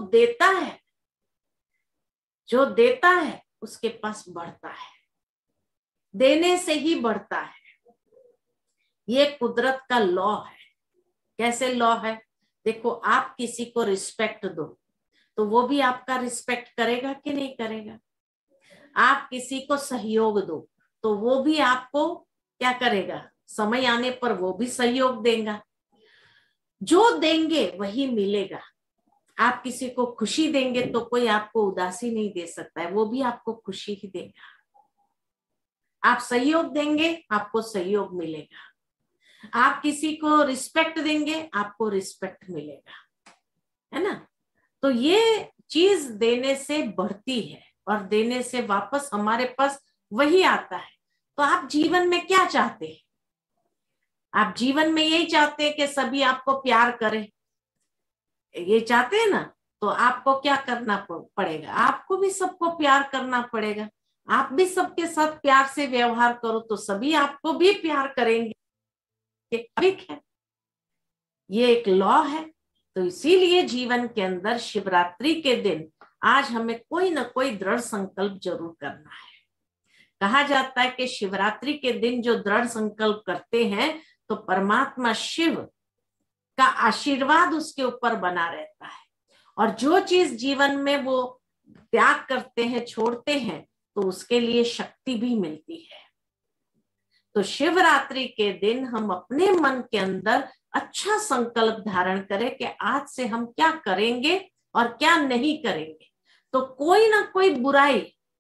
देता है उसके पास बढ़ता है, देने से ही बढ़ता है। ये कुदरत का लॉ है। कैसे लॉ है? देखो, आप किसी को रिस्पेक्ट दो तो वो भी आपका रिस्पेक्ट करेगा कि नहीं करेगा। आप किसी को सहयोग दो तो वो भी आपको क्या करेगा, समय आने पर वो भी सहयोग देगा। जो देंगे वही मिलेगा। आप किसी को खुशी देंगे तो कोई आपको उदासी नहीं दे सकता है, वो भी आपको खुशी ही देगा। आप सहयोग देंगे, आपको सहयोग मिलेगा। आप किसी को रिस्पेक्ट देंगे, आपको रिस्पेक्ट मिलेगा, है ना। तो ये चीज देने से बढ़ती है और देने से वापस हमारे पास वही आता है। तो आप जीवन में क्या चाहते हैं? आप जीवन में यही चाहते हैं कि सभी आपको प्यार करें, ये चाहते हैं ना। तो आपको क्या करना पड़ेगा? आपको भी सबको प्यार करना पड़ेगा। आप भी सबके साथ प्यार से व्यवहार करो तो सभी आपको भी प्यार करेंगे। ठीक है, ये एक लॉ है। तो इसीलिए जीवन के अंदर शिवरात्रि के दिन आज हमें कोई ना कोई दृढ़ संकल्प जरूर करना है। कहा जाता है कि शिवरात्रि के दिन जो दृढ़ संकल्प करते हैं तो परमात्मा शिव का आशीर्वाद उसके ऊपर बना रहता है। और जो चीज जीवन में वो त्याग करते हैं, छोड़ते हैं, तो उसके लिए शक्ति भी मिलती है। तो शिवरात्रि के दिन हम अपने मन के अंदर अच्छा संकल्प धारण करें कि आज से हम क्या करेंगे और क्या नहीं करेंगे। तो कोई ना कोई बुराई,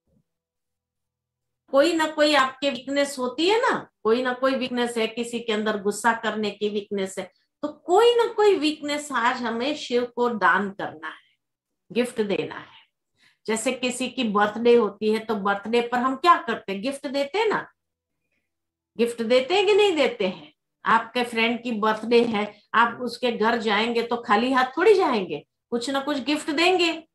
कोई ना कोई आपके वीकनेस होती है ना, कोई ना कोई वीकनेस है, किसी के अंदर गुस्सा करने की वीकनेस है, तो कोई ना कोई वीकनेस आज हमें शिव को दान करना है, गिफ्ट देना है। जैसे किसी की बर्थडे होती है तो बर्थडे पर हम क्या करते हैं? गिफ्ट देते हैं ना। गिफ्ट देते हैं कि नहीं देते हैं? आपके फ्रेंड की बर्थडे है, आप उसके घर जाएंगे तो खाली हाथ थोड़ी जाएंगे, कुछ ना कुछ गिफ्ट देंगे।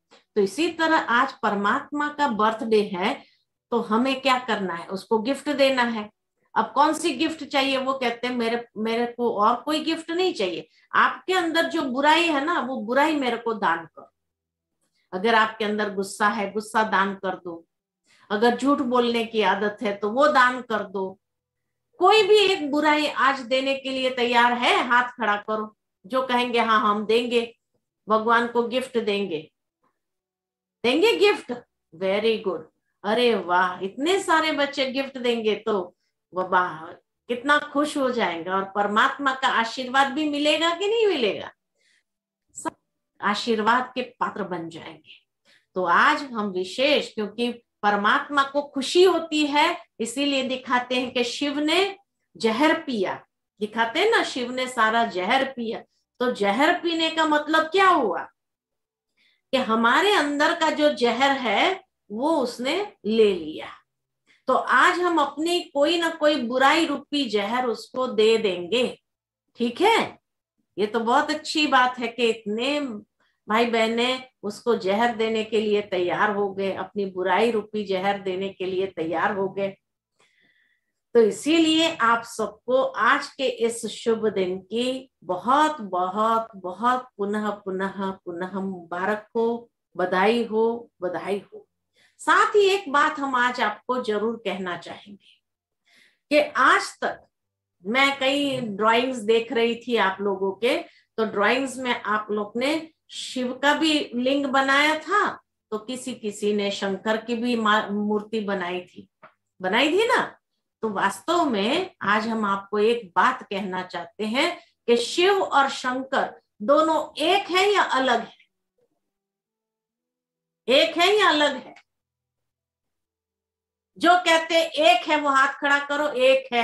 तो इसी तरह आज परमात्मा का बर्थडे है, तो हमें क्या करना है, उसको गिफ्ट देना है। अब कौन सी गिफ्ट चाहिए? वो कहते हैं मेरे को और कोई गिफ्ट नहीं चाहिए, आपके अंदर जो बुराई है ना, वो बुराई मेरे को दान करो। अगर आपके अंदर गुस्सा है, गुस्सा दान कर दो। अगर झूठ बोलने की आदत है तो वो दान कर दो। कोई भी एक बुराई आज देने के लिए तैयार है, हाथ खड़ा करो। जो कहेंगे हाँ हम देंगे, भगवान को गिफ्ट देंगे, देंगे गिफ्ट, वेरी गुड। अरे वाह, इतने सारे बच्चे गिफ्ट देंगे तो वाह, कितना खुश हो जाएंगे। और परमात्मा का आशीर्वाद भी मिलेगा कि नहीं मिलेगा? सब आशीर्वाद के पात्र बन जाएंगे। तो आज हम विशेष, क्योंकि परमात्मा को खुशी होती है, इसीलिए दिखाते हैं कि शिव ने जहर पिया। दिखाते हैं ना, शिव ने सारा जहर पिया। तो जहर पीने का मतलब क्या हुआ कि हमारे अंदर का जो जहर है वो उसने ले लिया। तो आज हम अपनी कोई ना कोई बुराई रूपी जहर उसको दे देंगे। ठीक है, ये तो बहुत अच्छी बात है कि इतने भाई बहने उसको जहर देने के लिए तैयार हो गए, अपनी बुराई रूपी जहर देने के लिए तैयार हो गए। तो इसीलिए आप सबको आज के इस शुभ दिन की बहुत बहुत बहुत पुनः पुनः पुनः मुबारक हो, बधाई हो, बधाई हो। साथ ही एक बात हम आज आपको जरूर कहना चाहेंगे कि आज तक मैं कई ड्राइंग्स देख रही थी आप लोगों के, तो ड्राइंग्स में आप लोग ने शिव का भी लिंग बनाया था, तो किसी ने शंकर की भी मूर्ति बनाई थी ना। तो वास्तव में आज हम आपको एक बात कहना चाहते हैं कि शिव और शंकर दोनों एक है या अलग है? एक है या अलग है? जो कहते एक है वो हाथ खड़ा करो, एक है।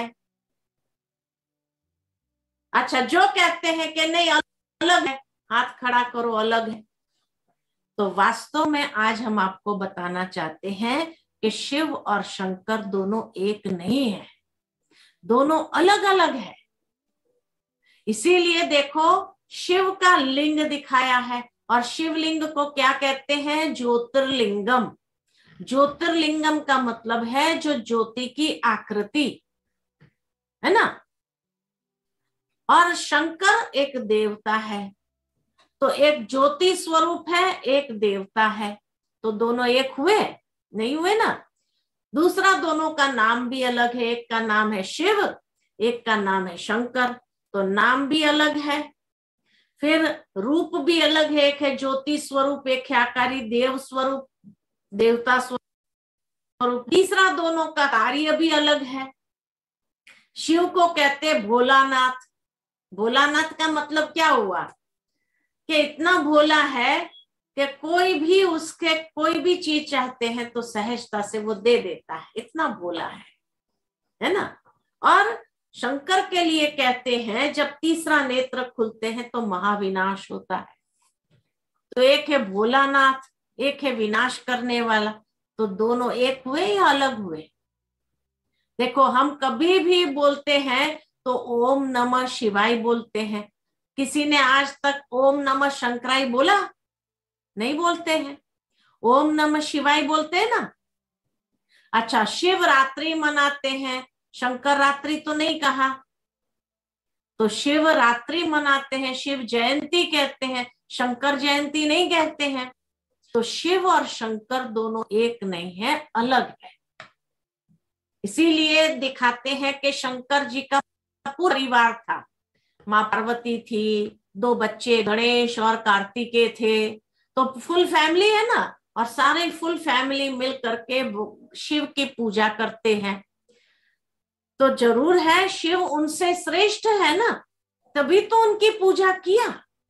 अच्छा, जो कहते हैं कि नहीं अलग है, हाथ खड़ा करो, अलग है। तो वास्तव में आज हम आपको बताना चाहते हैं कि शिव और शंकर दोनों एक नहीं है, दोनों अलग अलग है। इसीलिए देखो, शिव का लिंग दिखाया है, और शिवलिंग को क्या कहते हैं? ज्योतिर्लिंगम। ज्योतिर्लिंगम का मतलब है जो ज्योति की आकृति है ना। और शंकर एक देवता है, तो एक ज्योति स्वरूप है, एक देवता है। तो दोनों एक हुए? नहीं हुए ना। दूसरा, दोनों का नाम भी अलग है, एक का नाम है शिव, एक का नाम है शंकर, तो नाम भी अलग है। फिर रूप भी अलग है, एक है ज्योति स्वरूप, एक है आकारी देव स्वरूप, देवता स्वरूप। तीसरा, दोनों का कार्य भी अलग है। शिव को कहते भोलानाथ। भोलानाथ का मतलब क्या हुआ कि इतना भोला है कि कोई भी उसके कोई भी चीज चाहते हैं तो सहजता से वो दे देता है, इतना भोला है ना। और शंकर के लिए कहते हैं जब तीसरा नेत्र खुलते हैं तो महाविनाश होता है। तो एक है भोलानाथ, एक है विनाश करने वाला। तो दोनों एक हुए या अलग हुए? देखो, हम कभी भी बोलते हैं तो ओम नमः शिवाय बोलते हैं। किसी ने आज तक ओम नमः शंकराय बोला? नहीं बोलते हैं। ओम नमः शिवाय बोलते हैं ना। अच्छा, शिवरात्रि मनाते हैं, शंकर रात्रि तो नहीं कहा। तो शिवरात्रि मनाते हैं, शिव जयंती कहते हैं, शंकर जयंती नहीं कहते हैं। तो शिव और शंकर दोनों एक नहीं है, अलग है। इसीलिए दिखाते हैं कि शंकर जी का पूरा परिवार था। माँ पार्वती थी, 2 बच्चे गणेश और कार्तिकेय थे, तो फुल फैमिली है ना। और सारे फुल फैमिली मिल करके शिव की पूजा करते हैं। तो जरूर है शिव उनसे श्रेष्ठ है ना, तभी तो उनकी पूजा किया।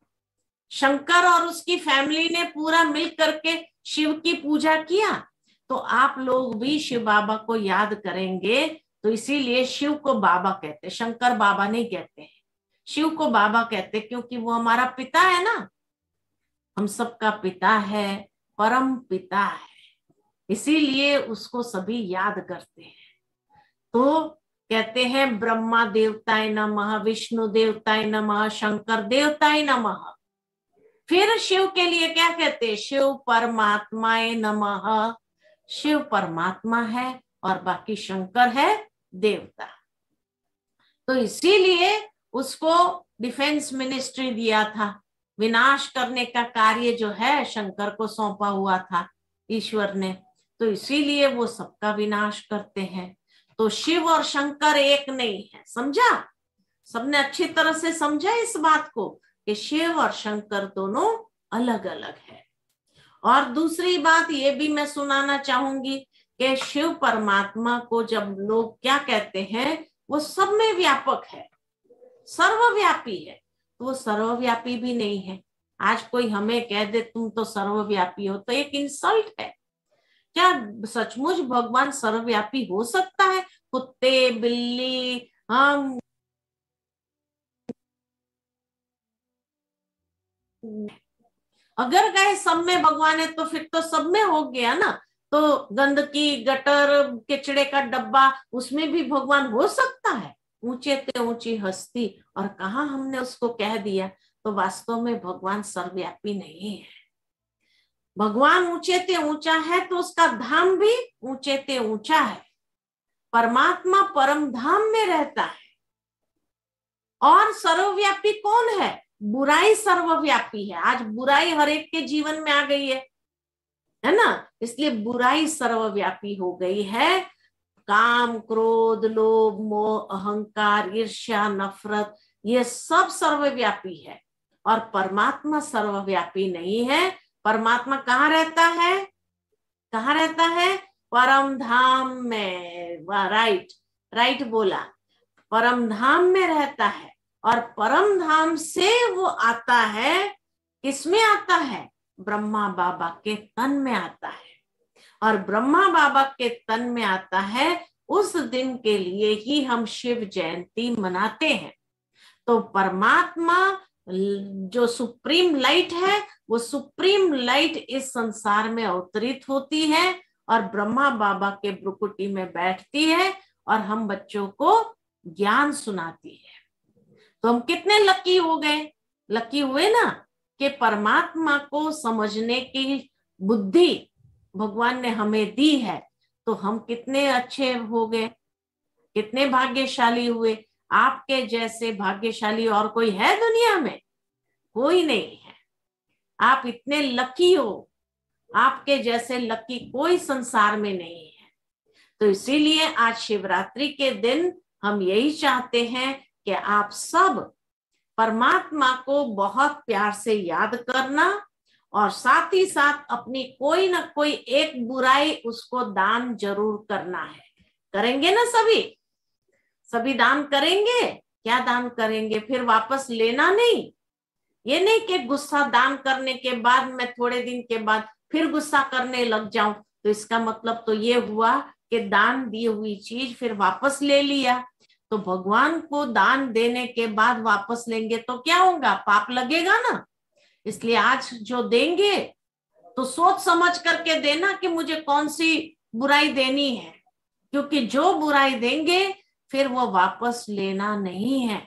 शंकर और उसकी फैमिली ने पूरा मिल करके शिव की पूजा किया। तो आप लोग भी शिव बाबा को याद करेंगे, तो इसीलिए शिव को बाबा कहते, शंकर बाबा नहीं कहते हैं, शिव को बाबा कहते, क्योंकि वो हमारा पिता है ना, हम सबका पिता है, परम पिता है। इसीलिए उसको सभी याद करते हैं। तो कहते हैं ब्रह्मा देवताय नमः, विष्णु देवताय नमः, शंकर देवताय नमः। फिर शिव के लिए क्या कहते हैं? शिव परमात्माए नमः। शिव परमात्मा है और बाकी शंकर है देवता। तो इसीलिए उसको डिफेंस मिनिस्ट्री दिया था। विनाश करने का कार्य जो है शंकर को सौंपा हुआ था ईश्वर ने, तो इसीलिए वो सबका विनाश करते हैं। तो शिव और शंकर एक नहीं है, समझा? सबने अच्छी तरह से समझा इस बात को कि शिव और शंकर दोनों अलग अलग है। और दूसरी बात ये भी मैं सुनाना चाहूंगी कि शिव परमात्मा को जब लोग क्या कहते हैं, वो सब में व्यापक है, सर्वव्यापी है, तो वो सर्वव्यापी भी नहीं है। आज कोई हमें कह दे तुम तो सर्वव्यापी हो, तो एक इंसल्ट है। क्या सचमुच भगवान सर्वव्यापी हो सकता है? कुत्ते, बिल्ली, हम अगर कहे सब में भगवान है तो फिर तो सब में हो गया ना। तो गंदगी, गटर, कचड़े का डब्बा, उसमें भी भगवान हो सकता है। ऊंचे ते ऊंची हस्ती, और कहा हमने उसको कह दिया। तो वास्तव में भगवान सर्वव्यापी नहीं है। भगवान ऊंचे ते ऊंचा है तो उसका धाम भी ऊंचे ते ऊंचा है। परमात्मा परम धाम में रहता है। और सर्वव्यापी कौन है? बुराई सर्वव्यापी है। आज बुराई हर एक के जीवन में आ गई है ना? इसलिए बुराई सर्वव्यापी हो गई है। काम, क्रोध, लोभ, मोह, अहंकार, ईर्ष्या, नफरत, ये सब सर्वव्यापी है। और परमात्मा सर्वव्यापी नहीं है। परमात्मा कहाँ रहता है? कहाँ रहता है? परम धाम में। राइट बोला, परम धाम में रहता है। और परम धाम से वो आता है, किसमें आता है? ब्रह्मा बाबा के तन में आता है। और ब्रह्मा बाबा के तन में आता है, उस दिन के लिए ही हम शिव जयंती मनाते हैं। तो परमात्मा जो सुप्रीम लाइट है, वो सुप्रीम लाइट इस संसार में अवतरित होती है और ब्रह्मा बाबा के ब्रुकुटी में बैठती है और हम बच्चों को ज्ञान सुनाती है। तो हम कितने लकी हो गए, लकी हुए ना कि परमात्मा को समझने की बुद्धि भगवान ने हमें दी है। तो हम कितने अच्छे हो गए, कितने भाग्यशाली हुए। आपके जैसे भाग्यशाली और कोई है दुनिया में? कोई नहीं है। आप इतने लकी हो, आपके जैसे लकी कोई संसार में नहीं है। तो इसीलिए आज शिवरात्रि के दिन हम यही चाहते हैं कि आप सब परमात्मा को बहुत प्यार से याद करना और साथ ही साथ अपनी कोई ना कोई एक बुराई उसको दान जरूर करना है। करेंगे ना सभी दान करेंगे? क्या दान करेंगे? फिर वापस लेना नहीं। ये नहीं कि गुस्सा दान करने के बाद मैं थोड़े दिन के बाद फिर गुस्सा करने लग जाऊं। तो इसका मतलब तो ये हुआ कि दान दी हुई चीज फिर वापस ले लिया। तो भगवान को दान देने के बाद वापस लेंगे तो क्या होगा? पाप लगेगा ना। इसलिए आज जो देंगे तो सोच समझ करके देना कि मुझे कौन सी बुराई देनी है, क्योंकि जो बुराई देंगे फिर वो वापस लेना नहीं है।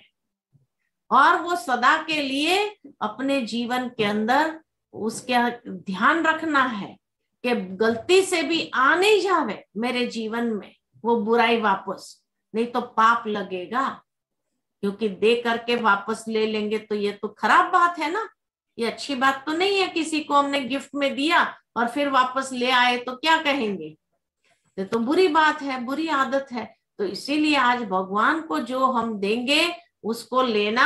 और वो सदा के लिए अपने जीवन के अंदर उसका ध्यान रखना है कि गलती से भी आ नहीं जावे मेरे जीवन में वो बुराई वापस, नहीं तो पाप लगेगा। क्योंकि दे करके वापस ले लेंगे तो ये तो खराब बात है ना, ये अच्छी बात तो नहीं है। किसी को हमने गिफ्ट में दिया और फिर वापस ले आए तो क्या कहेंगे? ये तो बुरी बात है, बुरी आदत है। तो इसीलिए आज भगवान को जो हम देंगे उसको लेना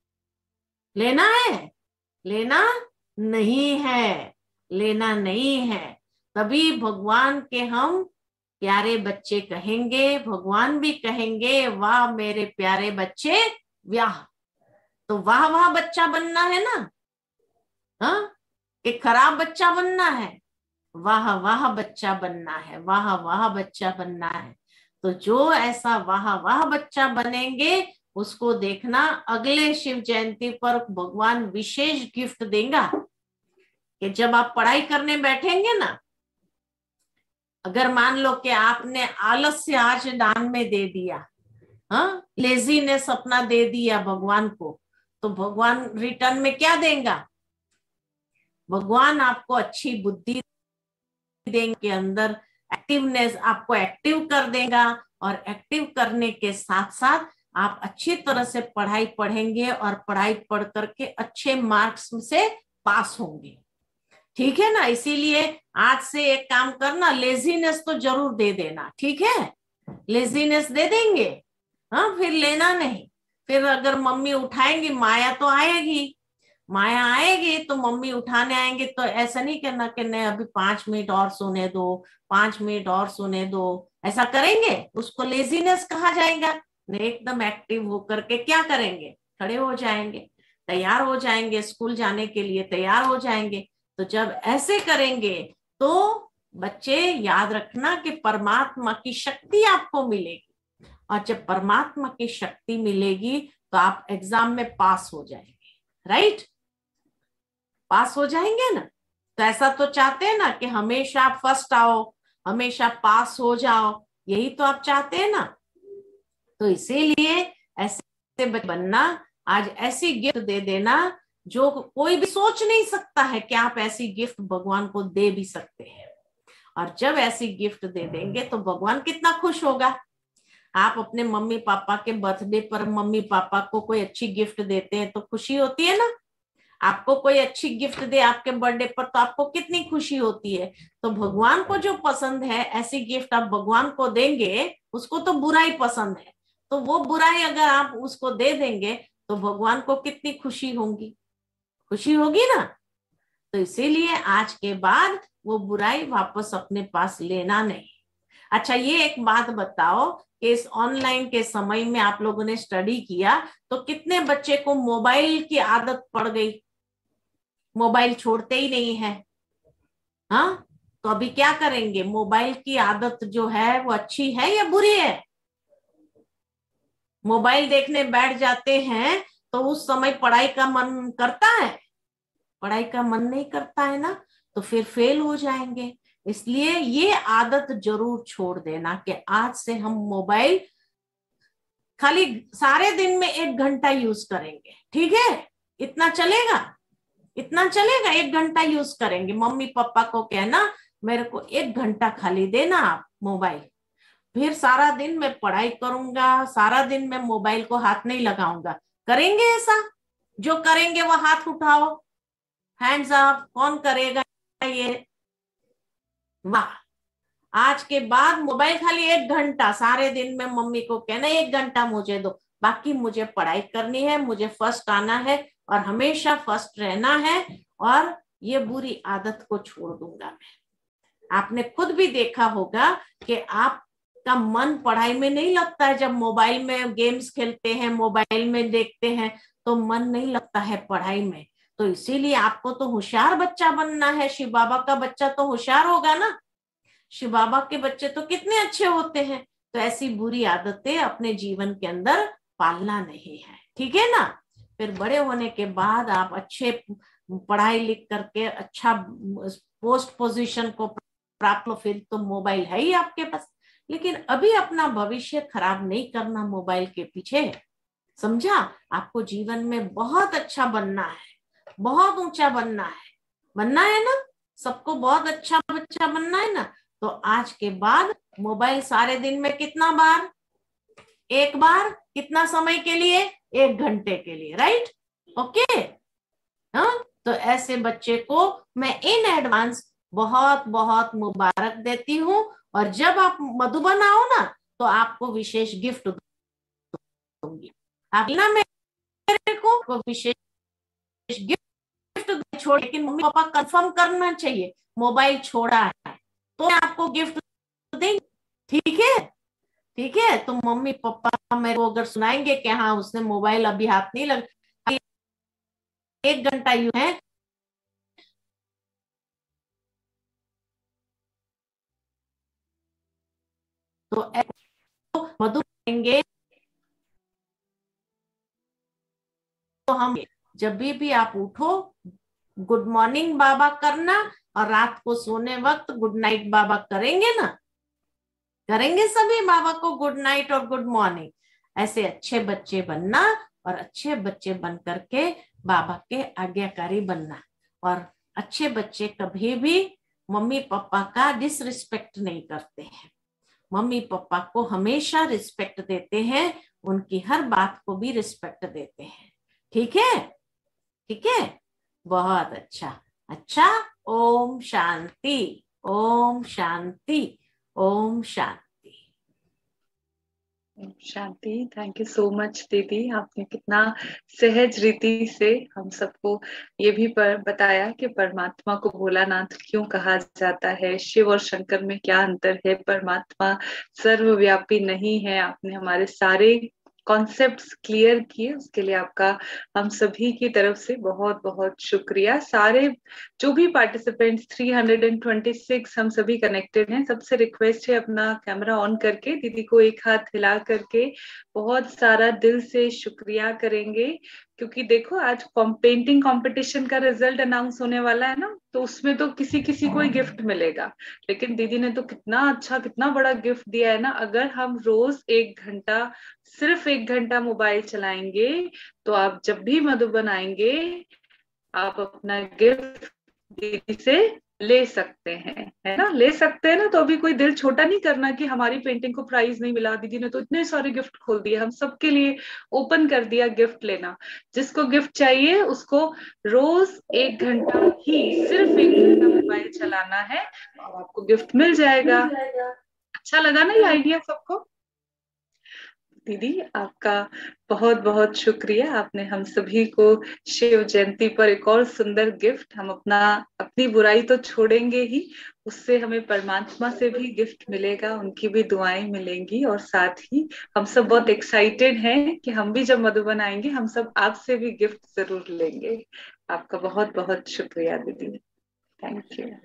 है, लेना नहीं है, लेना नहीं है। तभी भगवान के हम प्यारे बच्चे कहेंगे। भगवान भी कहेंगे वाह मेरे प्यारे बच्चे व्याह। तो वाह वाह बच्चा बनना है ना, हाँ, कि खराब बच्चा बनना है? वाह वाह बच्चा बनना है, वाह वाह बच्चा बनना है। तो जो ऐसा वाह वाह बच्चा बनेंगे उसको देखना अगले शिव जयंती पर भगवान विशेष गिफ्ट देगा कि जब आप पढ़ाई करने बैठेंगे ना, अगर मान लो कि आपने आलस्य आज दान में दे दिया, हाँ, लेजीनेस अपना दे दिया भगवान को, तो भगवान रिटर्न में क्या देगा? भगवान आपको अच्छी बुद्धि देंगे, के अंदर एक्टिवनेस आपको एक्टिव कर देगा, और एक्टिव करने के साथ साथ आप अच्छी तरह से पढ़ाई पढ़ेंगे और पढ़ाई पढ़ करके अच्छे मार्क्स से पास होंगे। ठीक है ना? इसीलिए आज से एक काम करना, लेजीनेस तो जरूर दे देना, ठीक है? लेजीनेस दे देंगे, हाँ, फिर लेना नहीं। फिर अगर मम्मी उठाएंगी, माया तो आएगी, माया आएगी तो मम्मी उठाने आएंगे, तो ऐसा नहीं करना कि नहीं अभी 5 मिनट और सोने दो, 5 मिनट और सोने दो, ऐसा करेंगे उसको लेजीनेस कहा जाएगा। नहीं, एकदम एक्टिव होकर के क्या करेंगे, खड़े हो जाएंगे, तैयार हो जाएंगे, स्कूल जाने के लिए तैयार हो जाएंगे। तो जब ऐसे करेंगे तो बच्चे याद रखना कि परमात्मा की शक्ति आपको मिलेगी, और जब परमात्मा की शक्ति मिलेगी तो आप एग्जाम में पास हो जाएंगे, राइट? पास हो जाएंगे ना? तो ऐसा तो चाहते हैं ना कि हमेशा फर्स्ट आओ, हमेशा पास हो जाओ, यही तो आप चाहते हैं ना? तो इसीलिए ऐसे बनना, आज ऐसी गिफ्ट दे देना जो कोई भी सोच नहीं सकता है कि आप ऐसी गिफ्ट भगवान को दे भी सकते हैं। और जब ऐसी गिफ्ट दे देंगे तो भगवान कितना खुश होगा। आप अपने मम्मी पापा के बर्थडे पर मम्मी पापा को कोई अच्छी गिफ्ट देते हैं तो खुशी होती है ना? आपको कोई अच्छी गिफ्ट दे आपके बर्थडे पर तो आपको कितनी खुशी होती है। तो भगवान को जो पसंद है ऐसी गिफ्ट आप भगवान को देंगे, उसको तो बुराई पसंद है, तो वो बुराई अगर आप उसको दे देंगे तो भगवान को कितनी खुशी होगी, खुशी होगी ना? तो इसीलिए आज के बाद वो बुराई वापस अपने पास लेना नहीं। अच्छा, ये एक बात बताओ कि इस ऑनलाइन के समय में आप लोगों ने स्टडी किया तो कितने बच्चे को मोबाइल की आदत पड़ गई, मोबाइल छोड़ते ही नहीं है? हाँ, तो अभी क्या करेंगे? मोबाइल की आदत जो है वो अच्छी है या बुरी है? मोबाइल देखने बैठ जाते हैं तो उस समय पढ़ाई का मन करता है? पढ़ाई का मन नहीं करता है ना, तो फिर फेल हो जाएंगे। इसलिए ये आदत जरूर छोड़ देना कि आज से हम मोबाइल खाली सारे दिन में 1 घंटा यूज करेंगे, ठीक है? इतना चलेगा, इतना चलेगा, 1 घंटा यूज करेंगे। मम्मी पापा को कहना मेरे को 1 घंटा खाली देना आप मोबाइल, फिर सारा दिन मैं पढ़ाई करूंगा, सारा दिन मैं मोबाइल को हाथ नहीं लगाऊंगा। करेंगे ऐसा? जो करेंगे वो हाथ उठाओ, हैंड्स अप। कौन करेगा ये? वाह! आज के बाद मोबाइल खाली 1 घंटा, सारे दिन में मम्मी को कहना 1 घंटा मुझे दो, बाकी मुझे पढ़ाई करनी है, मुझे फर्स्ट आना है और हमेशा फर्स्ट रहना है, और ये बुरी आदत को छोड़ दूंगा मैं। आपने खुद भी देखा होगा कि आपका मन पढ़ाई में नहीं लगता है, जब मोबाइल में गेम्स खेलते हैं, मोबाइल में देखते हैं तो मन नहीं लगता है पढ़ाई में। तो इसीलिए आपको तो होशियार बच्चा बनना है। शिव बाबा का बच्चा तो होशियार होगा ना, शिव बाबा के बच्चे तो कितने अच्छे होते हैं। तो ऐसी बुरी आदतें अपने जीवन के अंदर पालना नहीं है, ठीक है ना? फिर बड़े होने के बाद आप अच्छे पढ़ाई लिख करके अच्छा पोस्ट पोजीशन को प्राप्त हो, फिर तो मोबाइल है ही आपके पास। लेकिन अभी अपना भविष्य खराब नहीं करना मोबाइल के पीछे, समझा? आपको जीवन में बहुत अच्छा बनना है, बहुत ऊंचा बनना है ना? सबको बहुत अच्छा बच्चा बनना है ना? तो आज के बाद मोबाइल सारे दिन में कितना बार? 1 बार। कितना समय के लिए? 1 घंटे के लिए, राइट? ओके। हाँ, तो ऐसे बच्चे को मैं इन एडवांस बहुत बहुत मुबारक देती हूँ, और जब आप मधुबन आओ ना तो आपको विशेष गिफ्ट दूंगी। आप ना मेरे को विशेष गिफ्ट छोड़, लेकिन मम्मी पापा कंफर्म करना चाहिए मोबाइल छोड़ा है तो मैं आपको गिफ्ट देंगे, ठीक है? ठीक है, तो मम्मी पापा मेरे को अगर सुनाएंगे कि हाँ उसने मोबाइल अभी हाथ नहीं लगा, 1 घंटा यूं है, तो मधु करेंगे तो हम जब भी आप उठो गुड मॉर्निंग बाबा करना, और रात को सोने वक्त गुड नाइट बाबा करेंगे ना? करेंगे सभी बाबा को गुड नाइट और गुड मॉर्निंग। ऐसे अच्छे बच्चे बनना, और अच्छे बच्चे बन करके बाबा के आज्ञाकारी बनना, और अच्छे बच्चे कभी भी मम्मी पापा का डिसरिस्पेक्ट नहीं करते हैं, मम्मी पापा को हमेशा रिस्पेक्ट देते हैं, उनकी हर बात को भी रिस्पेक्ट देते हैं। ठीक है, ठीक है, बहुत अच्छा। अच्छा, ओम शांति, ओम शांति, ओम शांति। शांति, थैंक यू सो मच दीदी। आपने कितना सहज रीति से हम सबको ये भी बताया कि परमात्मा को भोलानाथ क्यों कहा जाता है, शिव और शंकर में क्या अंतर है, परमात्मा सर्वव्यापी नहीं है। आपने हमारे सारे कॉन्सेप्ट्स क्लियर किए, उसके लिए आपका हम सभी की तरफ से बहुत बहुत शुक्रिया। सारे जो भी पार्टिसिपेंट्स 326 हम सभी कनेक्टेड हैं, सबसे रिक्वेस्ट है अपना कैमरा ऑन करके दीदी को एक हाथ हिला करके बहुत सारा दिल से शुक्रिया करेंगे, क्योंकि देखो आज पेंटिंग कंपटीशन का रिजल्ट अनाउंस होने वाला है ना, तो उसमें तो किसी किसी को ही गिफ्ट मिलेगा, लेकिन दीदी ने तो कितना अच्छा कितना बड़ा गिफ्ट दिया है ना। अगर हम रोज 1 घंटा, सिर्फ 1 घंटा मोबाइल चलाएंगे, तो आप जब भी मधुबन आएंगे आप अपना गिफ्ट दीदी से ले सकते हैं, है ना, ले सकते हैं ना। तो अभी कोई दिल छोटा नहीं करना कि हमारी पेंटिंग को प्राइज नहीं मिला, दीदी ने तो इतने सारे गिफ्ट खोल दिए, हम सबके लिए ओपन कर दिया गिफ्ट लेना। जिसको गिफ्ट चाहिए उसको रोज 1 घंटा ही, सिर्फ 1 घंटा मोबाइल चलाना है और आपको गिफ्ट मिल जाएगा। अच्छा लगा ना ये आइडिया सबको? दीदी आपका बहुत बहुत शुक्रिया, आपने हम सभी को शिव जयंती पर एक और सुंदर गिफ्ट, हम अपनी बुराई तो छोड़ेंगे ही, उससे हमें परमात्मा से भी गिफ्ट मिलेगा, उनकी भी दुआएं मिलेंगी, और साथ ही हम सब बहुत एक्साइटेड हैं कि हम भी जब मधुबन आएंगे हम सब आपसे भी गिफ्ट जरूर लेंगे। आपका बहुत बहुत शुक्रिया दीदी, थैंक यू।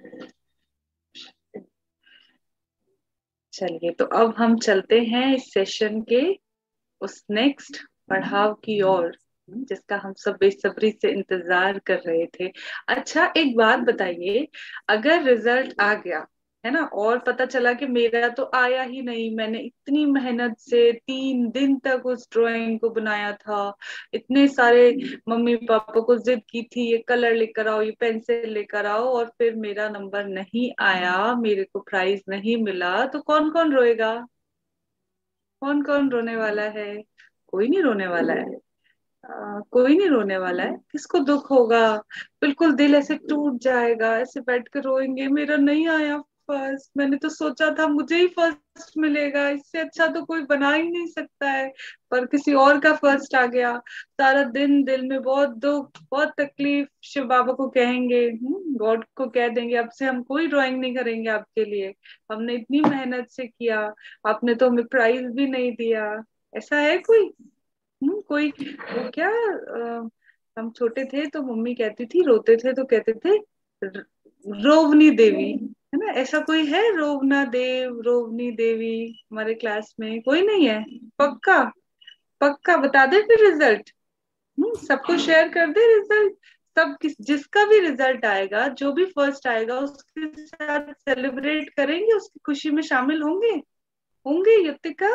चलिए, तो अब हम चलते हैं इस सेशन के उस नेक्स्ट पड़ाव की ओर, जिसका हम सब बेसब्री से इंतजार कर रहे थे। अच्छा, एक बात बताइए, अगर रिजल्ट आ गया है ना और पता चला कि मेरा तो आया ही नहीं, मैंने इतनी मेहनत से 3 दिन तक उस ड्राइंग को बनाया था, इतने सारे मम्मी पापा को जिद की थी ये कलर लेकर आओ, ये पेंसिल लेकर आओ, और फिर मेरा नंबर नहीं आया, मेरे को प्राइज नहीं मिला, तो कौन कौन रोएगा? कौन कौन रोने वाला है? कोई नहीं रोने वाला है। कोई नहीं रोने वाला है। किसको दुख होगा? बिल्कुल दिल ऐसे टूट जाएगा, ऐसे बैठ कर रोएंगे, मेरा नहीं आया फर्स्ट, मैंने तो सोचा था मुझे ही फर्स्ट मिलेगा, इससे अच्छा तो कोई बना ही नहीं सकता है, पर किसी और का फर्स्ट आ गया। सारा दिन दिल में बहुत दुख, बहुत तकलीफ, शिव बाबा को कहेंगे, गॉड को कह देंगे अब से हम कोई ड्राइंग नहीं करेंगे आपके लिए, हमने इतनी मेहनत से किया, आपने तो हमें प्राइज भी नहीं दिया। ऐसा है कोई? कोई वो क्या, हम छोटे थे तो मम्मी कहती थी, रोते थे तो कहते थे रोवनी देवी, है ना, ऐसा कोई है? रोवना देव, रोवनी देवी हमारे क्लास में कोई नहीं है? पक्का? पक्का बता दे फिर रिजल्ट, सबको शेयर कर दे रिजल्ट। सब जिसका भी रिजल्ट आएगा, जो भी फर्स्ट आएगा, उसके साथ सेलिब्रेट करेंगे, उसकी खुशी में शामिल होंगे। होंगे युतिका?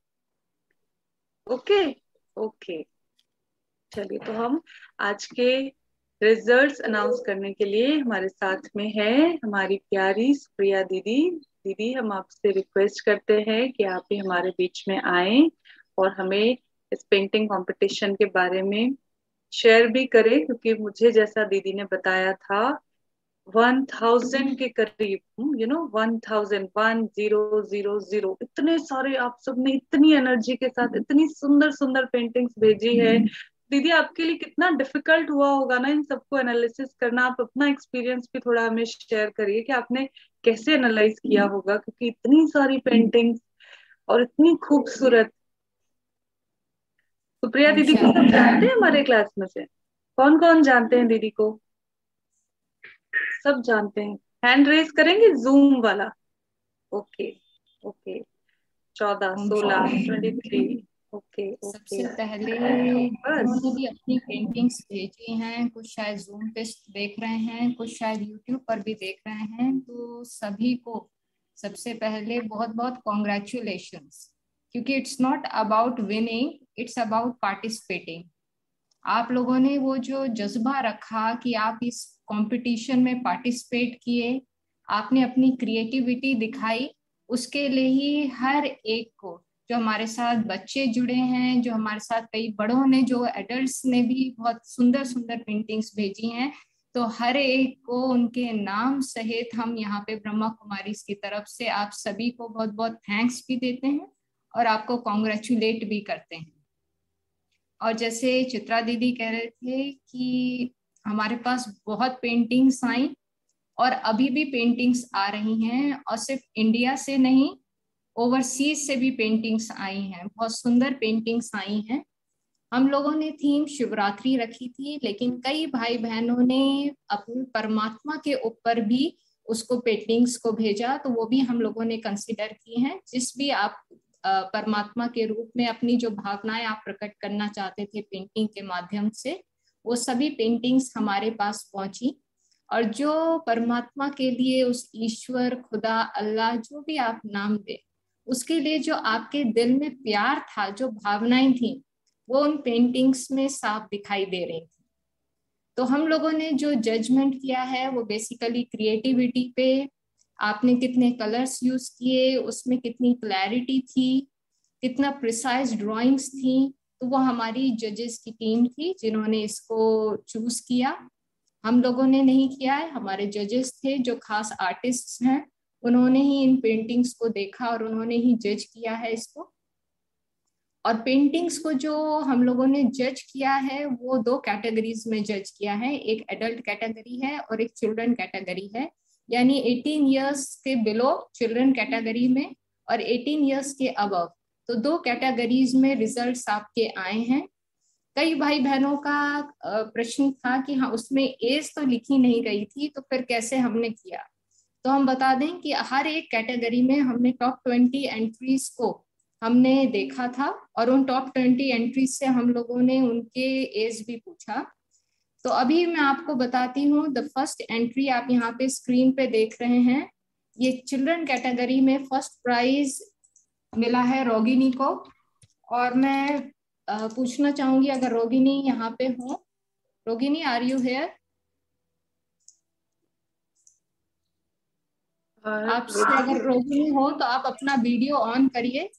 Okay okay. चलिए, तो हम आज के रिजल्ट्स अनाउंस करने के लिए हमारे साथ में है हमारी प्यारी सुप्रिया दीदी। दीदी, हम आपसे रिक्वेस्ट करते हैं कि आप भी हमारे बीच में आए और हमें इस पेंटिंग कंपटीशन के बारे में शेयर भी करें, क्योंकि मुझे जैसा दीदी ने बताया था 1000 के करीब, 1000 इतने सारे आप सबने इतनी एनर्जी के साथ इतनी सुंदर सुंदर पेंटिंग्स भेजी है। दीदी, आपके लिए कितना डिफिकल्ट हुआ होगा ना इन सबको एनालिसिस करना। आप अपना एक्सपीरियंस भी थोड़ा हमें शेयर करिए कि आपने कैसे एनालाइज किया होगा, क्योंकि इतनी सारी पेंटिंग्स और इतनी खूबसूरत। सुप्रिया दीदी को सब जानते हैं हमारे क्लास में से? कौन कौन जानते हैं दीदी को? सब जानते हैं? हैंड रेस करेंगे जूम वाला। Okay okay, 14, 16, 23। Okay okay. सबसे पहले उन्होंने भी अपनी पेंटिंग्स भेजी हैं, कुछ शायद जूम पे देख रहे हैं, कुछ शायद यूट्यूब पर भी देख रहे हैं, तो सभी को सबसे पहले बहुत बहुत कॉन्ग्रेचुलेशंस, क्योंकि it's not about winning, it's about participating. आप लोगों ने वो जो जज्बा रखा कि आप इस कंपटीशन में पार्टिसिपेट किए, आपने अपनी क्रिएटिविटी दिखाई, उसके लिए ही हर एक को, जो हमारे साथ बच्चे जुड़े हैं, जो हमारे साथ कई बड़ों ने, जो एडल्ट्स ने भी बहुत सुंदर सुंदर पेंटिंग्स भेजी हैं, तो हर एक को उनके नाम सहित हम यहाँ पे ब्रह्मा कुमारी की तरफ से आप सभी को बहुत बहुत थैंक्स भी देते हैं और आपको कॉन्ग्रेचुलेट भी करते हैं। और जैसे चित्रा दीदी कह रहे थे कि हमारे पास बहुत पेंटिंग्स आई और अभी भी पेंटिंग्स आ रही हैं, और सिर्फ इंडिया से नहीं, ओवरसीज से भी पेंटिंग्स आई हैं, बहुत सुंदर पेंटिंग्स आई हैं। हम लोगों ने थीम शिवरात्रि रखी थी, लेकिन कई भाई बहनों ने अपने परमात्मा के ऊपर भी उसको पेंटिंग्स को भेजा, तो वो भी हम लोगों ने कंसिडर की हैं। जिस भी आप परमात्मा के रूप में अपनी जो भावनाएं आप प्रकट करना चाहते थे पेंटिंग के माध्यम से, वो सभी पेंटिंग्स हमारे पास पहुंची। और जो परमात्मा के लिए उस ईश्वर, खुदा, अल्लाह, जो भी आप नाम दे, उसके लिए जो आपके दिल में प्यार था, जो भावनाएं थी, वो उन पेंटिंग्स में साफ दिखाई दे रही थी। तो हम लोगों ने जो जजमेंट किया है वो बेसिकली क्रिएटिविटी पे, आपने कितने कलर्स यूज किए, उसमें कितनी क्लैरिटी थी, कितना प्रिसाइज ड्राइंग्स थी, तो वो हमारी जजेस की टीम थी जिन्होंने इसको चूज किया। हम लोगों ने नहीं किया है, हमारे जजेस थे जो खास आर्टिस्ट हैं, उन्होंने ही इन पेंटिंग्स को देखा और उन्होंने ही जज किया है इसको। और पेंटिंग्स को जो हम लोगों ने जज किया है वो 2 कैटेगरीज में जज किया है, एक एडल्ट कैटेगरी है और एक चिल्ड्रन कैटेगरी है, यानी 18 इयर्स के बिलो चिल्ड्रन कैटेगरी में और 18 इयर्स के अबव, तो 2 कैटेगरीज में रिजल्ट्स आपके आए हैं। कई भाई बहनों का प्रश्न था कि हाँ उसमें एज तो लिखी नहीं गई थी, तो फिर कैसे हमने किया। तो हम बता दें कि हर एक कैटेगरी में हमने टॉप 20 एंट्रीज को हमने देखा था, और उन टॉप 20 एंट्रीज से हम लोगों ने उनके एज भी पूछा। तो अभी मैं आपको बताती हूँ, द फर्स्ट एंट्री आप यहाँ पे स्क्रीन पे देख रहे हैं, ये चिल्ड्रन कैटेगरी में फर्स्ट प्राइज मिला है रोगिनी को। और मैं पूछना चाहूंगी अगर रोगिनी यहाँ पे हो, रोगिनी आर यू हेयर? आपसे अगर रोगिनी हो तो आप अपना वीडियो ऑन करिए।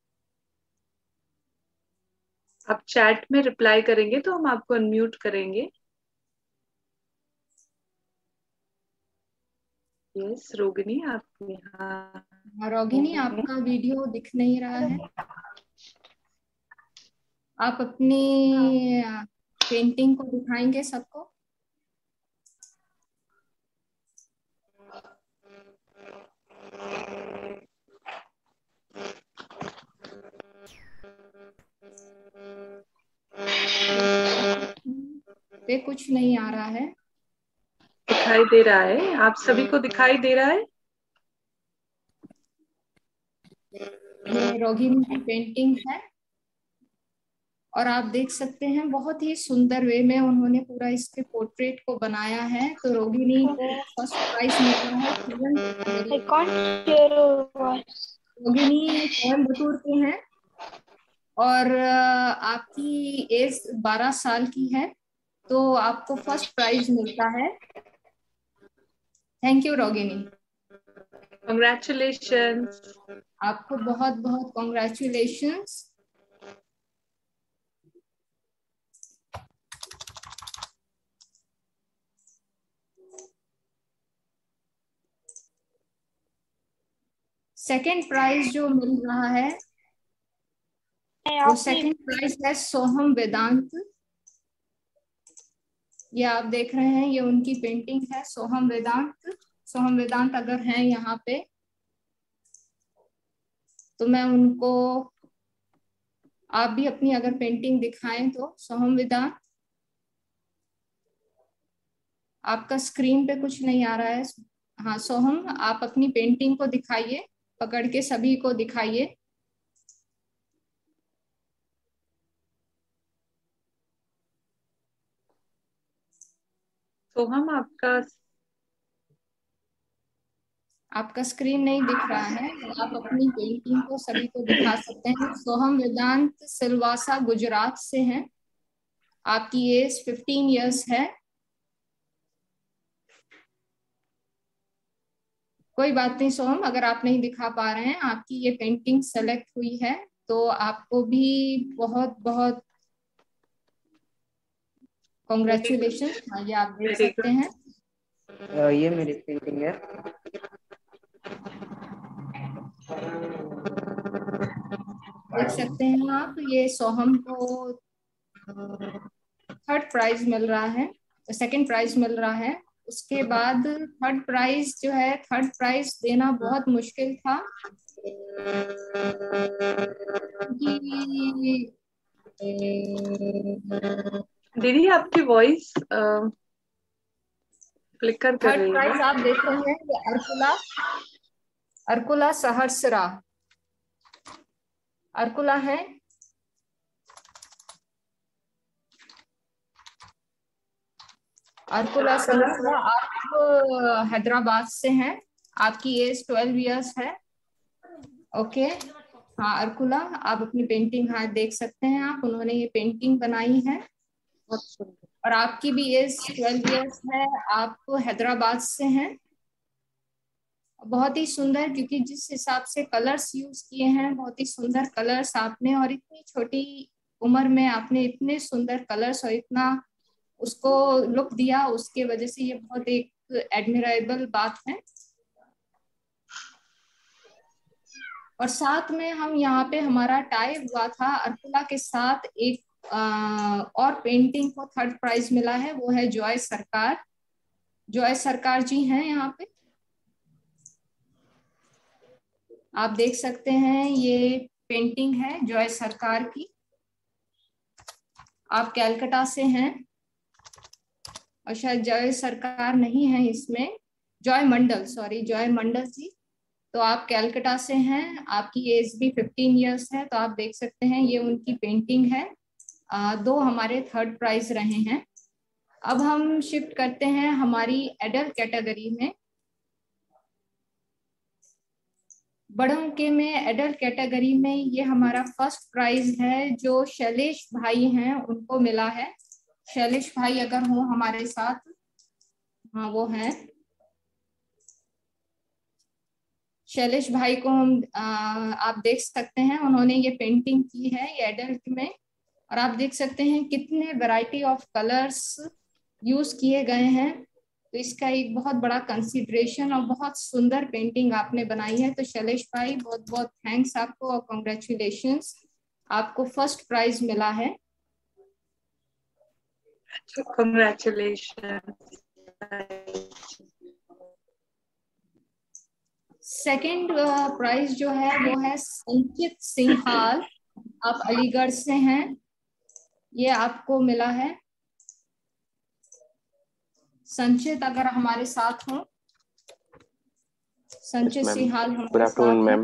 आप चैट में रिप्लाई करेंगे तो हम आपको अनम्यूट करेंगे। यस रोगिनी, आप यहाँ। रोगिनी आपका वीडियो दिख नहीं रहा है, आप अपनी पेंटिंग को दिखाएंगे सबको? पे कुछ नहीं आ रहा है। दिखाई दे रहा है, आप सभी को दिखाई दे रहा है। ये रोगिनी की पेंटिंग है और आप देख सकते हैं बहुत ही सुंदर वे में उन्होंने पूरा इसके पोर्ट्रेट को बनाया है। तो रोगिनी को फर्स्ट प्राइज मिला है। रोगिनी कोयम्बटूर के हैं और आपकी एज 12 साल की है, तो आपको फर्स्ट प्राइज मिलता है। थैंक यू रोगिनी, कंग्रेचुलेशंस, आपको बहुत बहुत कॉन्ग्रेचुलेशंस। सेकंड प्राइज जो मिल रहा है वो सेकंड प्राइज है सोहम वेदांत। ये आप देख रहे हैं, ये उनकी पेंटिंग है सोहम वेदांत। सोहम वेदांत अगर हैं यहाँ पे तो मैं उनको, आप भी अपनी अगर पेंटिंग दिखाएं तो। सोहम वेदांत, आपका स्क्रीन पे कुछ नहीं आ रहा है। हाँ सोहम, आप अपनी पेंटिंग को दिखाइए, पकड़ के सभी को दिखाइए। सोहम, आपका स्क्रीन नहीं दिख रहा है, आप अपनी पेंटिंग को सभी को दिखा सकते हैं। सोहम वेदांत सिलवासा गुजरात से हैं आपकी एज 15 इयर्स है। कोई बात नहीं सोहम, अगर आप नहीं दिखा पा रहे हैं, आपकी ये पेंटिंग सेलेक्ट हुई है तो आपको भी बहुत बहुत कॉन्ग्रेचुलेशन। ये आप देख सकते हैं। ये मेरी पेंटिंग है। देख सकते हैं आप, ये सोहम को 3rd प्राइज मिल रहा है, 2nd प्राइज मिल रहा है। उसके बाद 3rd प्राइज जो है, 3rd प्राइज देना बहुत मुश्किल था दीदी आपकी वॉइस फ्लिकर कर रही है। 3rd प्राइज आप देख रहे हैं, ये अर्कुला सहस्रा अर्कुला है। अर्कुला सहस्रा, आप हैदराबाद से हैं, आपकी एज 12 इयर्स है। ओके, हाँ अर्कुला, आप अपनी पेंटिंग हाँ देख सकते हैं आप, उन्होंने ये पेंटिंग बनाई है और आपकी भी एज 12 इयर्स है, आप हैदराबाद से हैं। बहुत ही सुंदर, क्योंकि जिस हिसाब से कलर्स यूज किए हैं, बहुत ही सुंदर कलर्स आपने, और इतनी छोटी उम्र में आपने इतने सुंदर कलर्स और इतना उसको लुक दिया, उसके वजह से ये बहुत एक एडमिरेबल बात है। और साथ में हम यहाँ पे हमारा टाई हुआ था अर्कुला के साथ, एक और पेंटिंग को 3rd प्राइज मिला है, वो है जॉय सरकार। जॉय सरकार जी हैं यहाँ पे, आप देख सकते हैं, ये पेंटिंग है जॉय सरकार की। आप कैलकाटा से हैं, और शायद जॉय सरकार नहीं है इसमें, जॉय मंडल, सॉरी जॉय मंडल जी, तो आप कैलकाटा से हैं, आपकी एज भी 15 इयर्स है। तो आप देख सकते हैं ये उनकी पेंटिंग है। 2 हमारे 3rd प्राइज रहे हैं। अब हम शिफ्ट करते हैं हमारी एडल्ट कैटेगरी में। बड़ों के में एडल्ट कैटेगरी में ये हमारा 1st प्राइज है, जो शैलेश भाई हैं उनको मिला है। शैलेश भाई अगर हो हमारे साथ, हाँ वो हैं, शैलेश भाई को हम आप देख सकते हैं, उन्होंने ये पेंटिंग की है ये एडल्ट में, और आप देख सकते हैं कितने वैरायटी ऑफ कलर्स यूज किए गए हैं। तो इसका एक बहुत बड़ा कंसिडरेशन और बहुत सुंदर पेंटिंग आपने बनाई है। तो शैलेश भाई बहुत बहुत थैंक्स आपको और कॉन्ग्रेचुलेशंस, आपको 1st प्राइज मिला है। कॉन्ग्रेचुलेशन। 2nd प्राइज जो है वो है संचित सिंहाल, आप अलीगढ़ से हैं, ये आपको मिला है। संचित अगर हमारे साथ हो, संचित सिंहाल हमारे साथ हैं।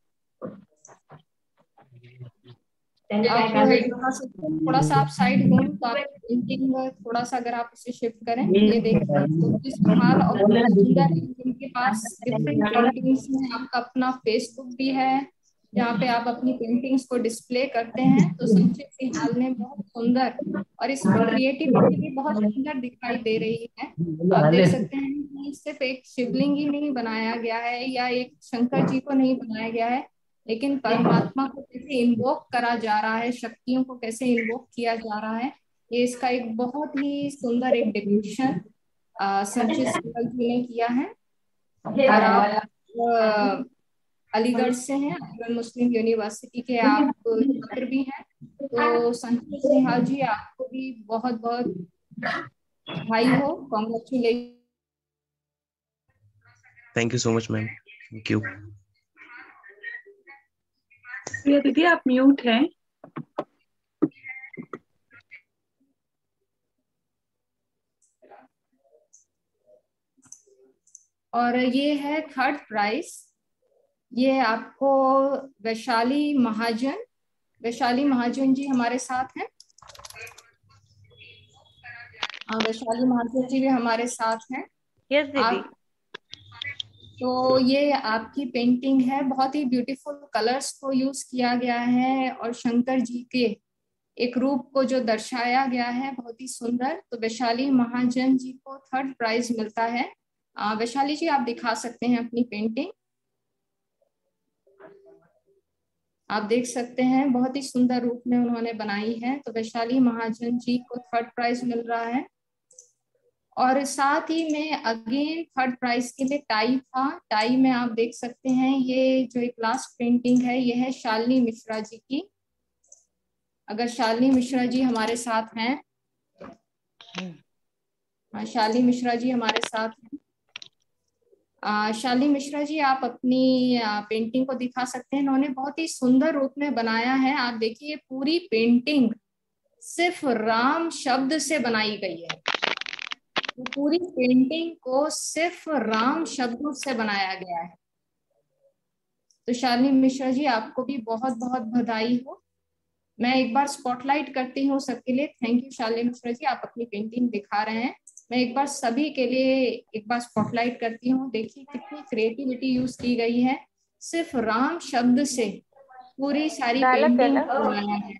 थोड़ा सा आप साइड हो तो आप पेंटिंग थोड़ा सा अगर आप इसे शिफ्ट करें, ये देखिए सिंहाल, और इनके पास डिफरेंट पेंटिंग्स हैं। आपका अपना फेसबुक भी है जहाँ पे आप अपनी पेंटिंग्स को डिस्प्ले करते हैं। तो संचित सिंहाल ने बहुत सुंदर, और इसमें क्रिएटिविटी भी बहुत सुंदर दिखाई दे रही है। आप देख सकते हैं कि सिर्फ एक शिवलिंग ही नहीं बनाया गया है या एक शंकर जी को नहीं बनाया गया है, लेकिन परमात्मा को कैसे इन्वोक करा जा रहा है, शक्तियों को कैसे इन्वोक किया जा रहा है, ये इसका एक बहुत ही सुंदर एक डिपिक्शन संचित सिंहाल जी ने किया है। और आप अलीगढ़ से हैं, अलीगढ़ मुस्लिम यूनिवर्सिटी के आप छात्र भी हैं। तो संचित सिंहाल जी आपको भी बहुत बहुत बधाई हो, congratulation. Thank you so much ma'am, thank you. दीदी आप म्यूट हैं। और ये है 3rd प्राइज, ये आपको वैशाली महाजन, वैशाली महाजन जी हमारे साथ हैं। वैशाली महाजन जी भी हमारे साथ हैं। यस दीदी। तो ये आपकी पेंटिंग है, बहुत ही ब्यूटीफुल कलर्स को यूज किया गया है, और शंकर जी के एक रूप को जो दर्शाया गया है बहुत ही सुंदर। तो वैशाली महाजन जी को 3rd प्राइज मिलता है। वैशाली जी आप दिखा सकते हैं अपनी पेंटिंग। आप देख सकते हैं बहुत ही सुंदर रूप में उन्होंने बनाई है। तो वैशाली महाजन जी को 3rd प्राइज मिल रहा है। और साथ ही में अगेन 3rd प्राइज के लिए टाई था। टाई में आप देख सकते हैं ये जो एक लास्ट पेंटिंग है ये है शालिनी मिश्रा जी की। अगर शालिनी मिश्रा जी हमारे साथ हैं, शालिनी मिश्रा जी हमारे साथ हैं। शालिनी मिश्रा जी आप अपनी पेंटिंग को दिखा सकते हैं। इन्होंने बहुत ही सुंदर रूप में बनाया है। आप देखिए पूरी पेंटिंग सिर्फ राम शब्द से बनाई गई है। तो पूरी पेंटिंग को सिर्फ राम शब्दों से बनाया गया है। तो शालिनी मिश्रा जी आपको भी बहुत बहुत बधाई हो। मैं एक बार स्पॉटलाइट करती हूँ सबके लिए। थैंक यू शालिनी मिश्रा जी, आप अपनी पेंटिंग दिखा रहे हैं। मैं एक बार सभी के लिए एक बार स्पॉटलाइट करती हूँ। देखिए कितनी क्रिएटिविटी यूज की गई है। सिर्फ राम शब्द से पूरी सारी पेंटिंग बनाया है।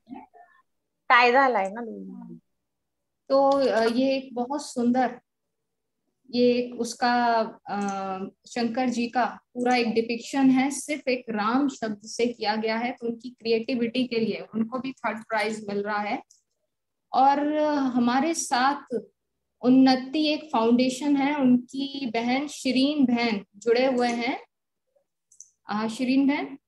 तो ये एक बहुत सुंदर, ये एक उसका शंकर जी का पूरा एक डिपिक्शन है, सिर्फ एक राम शब्द से किया गया है। तो उनकी क्रिएटिविटी के लिए उनको भी 3rd प्राइज मिल रहा है। और हमारे साथ उन्नति एक फाउंडेशन है, उनकी बहन शिरीन बहन जुड़े हुए हैं। शिरीन बहन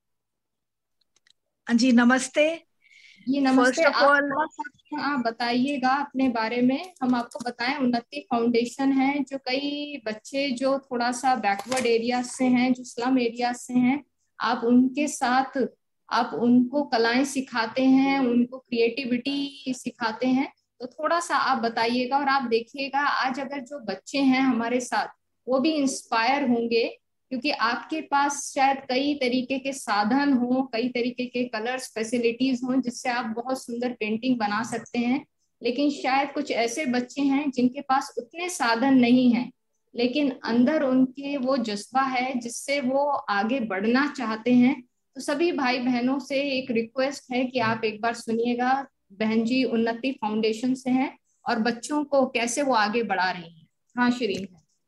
जी नमस्ते। जी नमस्ते। First of all, आप बताइएगा अपने बारे में। हम आपको बताएं उन्नति फाउंडेशन है जो कई बच्चे जो थोड़ा सा बैकवर्ड एरिया से हैं, जो स्लम एरिया से हैं, आप उनके साथ आप उनको कलाएं सिखाते हैं, उनको क्रिएटिविटी सिखाते हैं। तो थोड़ा सा आप बताइएगा। और आप देखिएगा आज अगर जो बच्चे हैं हमारे साथ वो भी इंस्पायर होंगे, क्योंकि आपके पास शायद कई तरीके के साधन हो, कई तरीके के कलर्स फैसिलिटीज हों जिससे आप बहुत सुंदर पेंटिंग बना सकते हैं। लेकिन शायद कुछ ऐसे बच्चे हैं जिनके पास उतने साधन नहीं हैं, लेकिन अंदर उनके वो जज्बा है जिससे वो आगे बढ़ना चाहते हैं। तो सभी भाई बहनों से एक रिक्वेस्ट है कि आप एक बार सुनिएगा। बहन जी उन्नति फाउंडेशन से हैं और बच्चों को कैसे वो आगे बढ़ा रही हैं। हाँ शिरीन।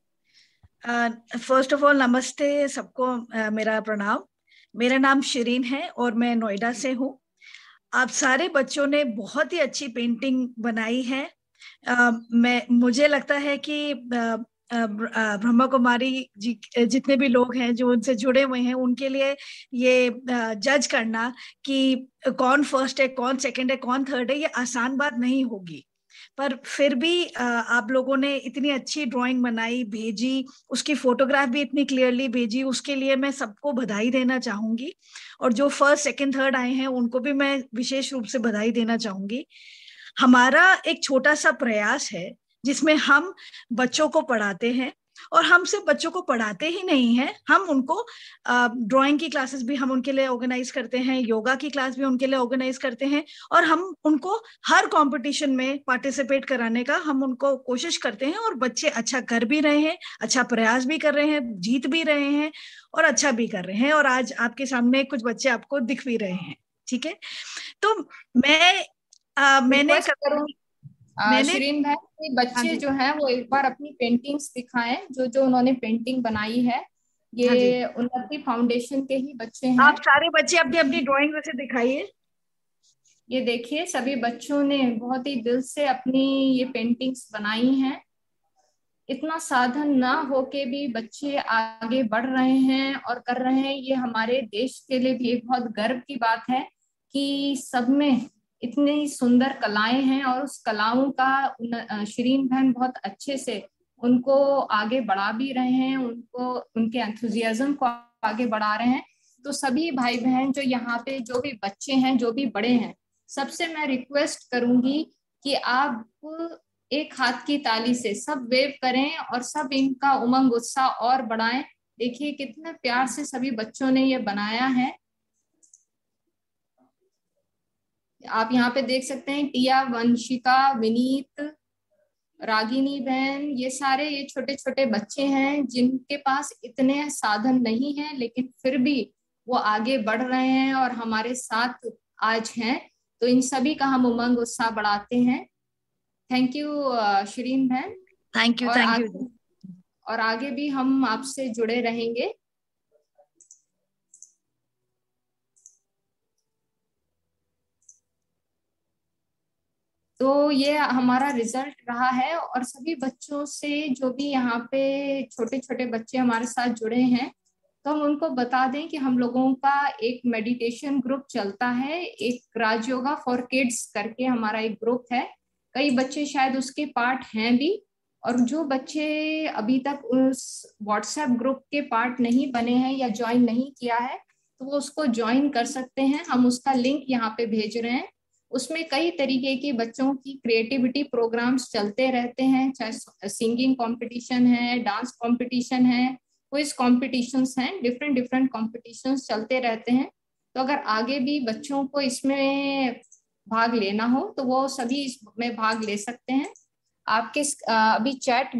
फर्स्ट ऑफ ऑल नमस्ते सबको, मेरा प्रणाम। मेरा नाम शिरीन है और मैं नोएडा से हूँ। आप सारे बच्चों ने बहुत ही अच्छी पेंटिंग बनाई है। मुझे लगता है कि ब्रह्मा कुमारी जी जितने भी लोग हैं जो उनसे जुड़े हुए हैं उनके लिए ये जज करना कि कौन फर्स्ट है, कौन सेकंड है, कौन थर्ड है, ये आसान बात नहीं होगी। पर फिर भी आप लोगों ने इतनी अच्छी ड्राइंग बनाई, भेजी, उसकी फोटोग्राफ भी इतनी क्लियरली भेजी, उसके लिए मैं सबको बधाई देना चाहूंगी। और जो फर्स्ट सेकंड थर्ड आए हैं उनको भी मैं विशेष रूप से बधाई देना चाहूंगी। हमारा एक छोटा सा प्रयास है जिसमें हम बच्चों को पढ़ाते हैं, और हम सिर्फ बच्चों को पढ़ाते ही नहीं हैं, हम उनको ड्राइंग की क्लासेस भी हम उनके लिए ऑर्गेनाइज करते हैं, योगा की क्लास भी उनके लिए ऑर्गेनाइज करते हैं, और हम उनको हर कंपटीशन में पार्टिसिपेट कराने का हम उनको कोशिश करते हैं। और बच्चे अच्छा कर भी रहे हैं, अच्छा प्रयास भी कर रहे हैं, जीत भी रहे हैं और अच्छा भी कर रहे हैं। और आज आपके सामने कुछ बच्चे आपको दिख भी रहे हैं। ठीक है, तो मैंने शिरीन भाई बच्चे जो हैं वो एक बार अपनी पेंटिंग्स दिखाएं, जो उन्होंने पेंटिंग बनाई है। ये उन्नति फाउंडेशन के ही बच्चे हैं। आप सारे बच्चे अपनी अपनी ड्राइंग वैसे दिखाइए। ये देखिए सभी बच्चों ने बहुत ही दिल से अपनी ये पेंटिंग्स बनाई हैं। इतना साधन ना होके भी बच्चे आगे बढ़ रहे हैं और कर रहे हैं। ये हमारे देश के लिए भी एक बहुत गर्व की बात है कि सब में इतनी सुंदर कलाएं हैं और उस कलाओं का शिरीन बहन बहुत अच्छे से उनको आगे बढ़ा भी रहे हैं, उनको उनके एंथुजियाज्म को आगे बढ़ा रहे हैं। तो सभी भाई बहन जो यहाँ पे जो भी बच्चे हैं, जो भी बड़े हैं, सबसे मैं रिक्वेस्ट करूंगी कि आप एक हाथ की ताली से सब वेव करें और सब इनका उमंग उत्साह और बढ़ाएं। देखिए कितने प्यार से सभी बच्चों ने ये बनाया है। आप यहाँ पे देख सकते हैं टिया, वंशिका, विनीत, रागिनी बहन, ये सारे ये छोटे छोटे बच्चे हैं जिनके पास इतने साधन नहीं हैं, लेकिन फिर भी वो आगे बढ़ रहे हैं और हमारे साथ आज हैं। तो इन सभी का हम उमंग उत्साह बढ़ाते हैं। थैंक यू शिरीन बहन। Thank you. और आगे भी हम आपसे जुड़े रहेंगे। तो ये हमारा रिजल्ट रहा है, और सभी बच्चों से जो भी यहाँ पे छोटे छोटे बच्चे हमारे साथ जुड़े हैं, तो हम उनको बता दें कि हम लोगों का एक मेडिटेशन ग्रुप चलता है, एक राजयोगा फॉर किड्स करके हमारा एक ग्रुप है। कई बच्चे शायद उसके पार्ट हैं भी, और जो बच्चे अभी तक उस व्हाट्सएप ग्रुप के पार्ट नहीं बने हैं या ज्वाइन नहीं किया है, तो वो उसको ज्वाइन कर सकते हैं। हम उसका लिंक यहाँ पे भेज रहे हैं। उसमें कई तरीके के बच्चों की क्रिएटिविटी प्रोग्राम्स चलते रहते हैं, चाहे सिंगिंग कंपटीशन है, डांस कंपटीशन है, क्विज कॉम्पिटिशन्स हैं, डिफरेंट कॉम्पिटिशन्स चलते रहते हैं। तो अगर आगे भी बच्चों को इसमें भाग लेना हो तो वो सभी इसमें भाग ले सकते हैं। आपके अभी चैट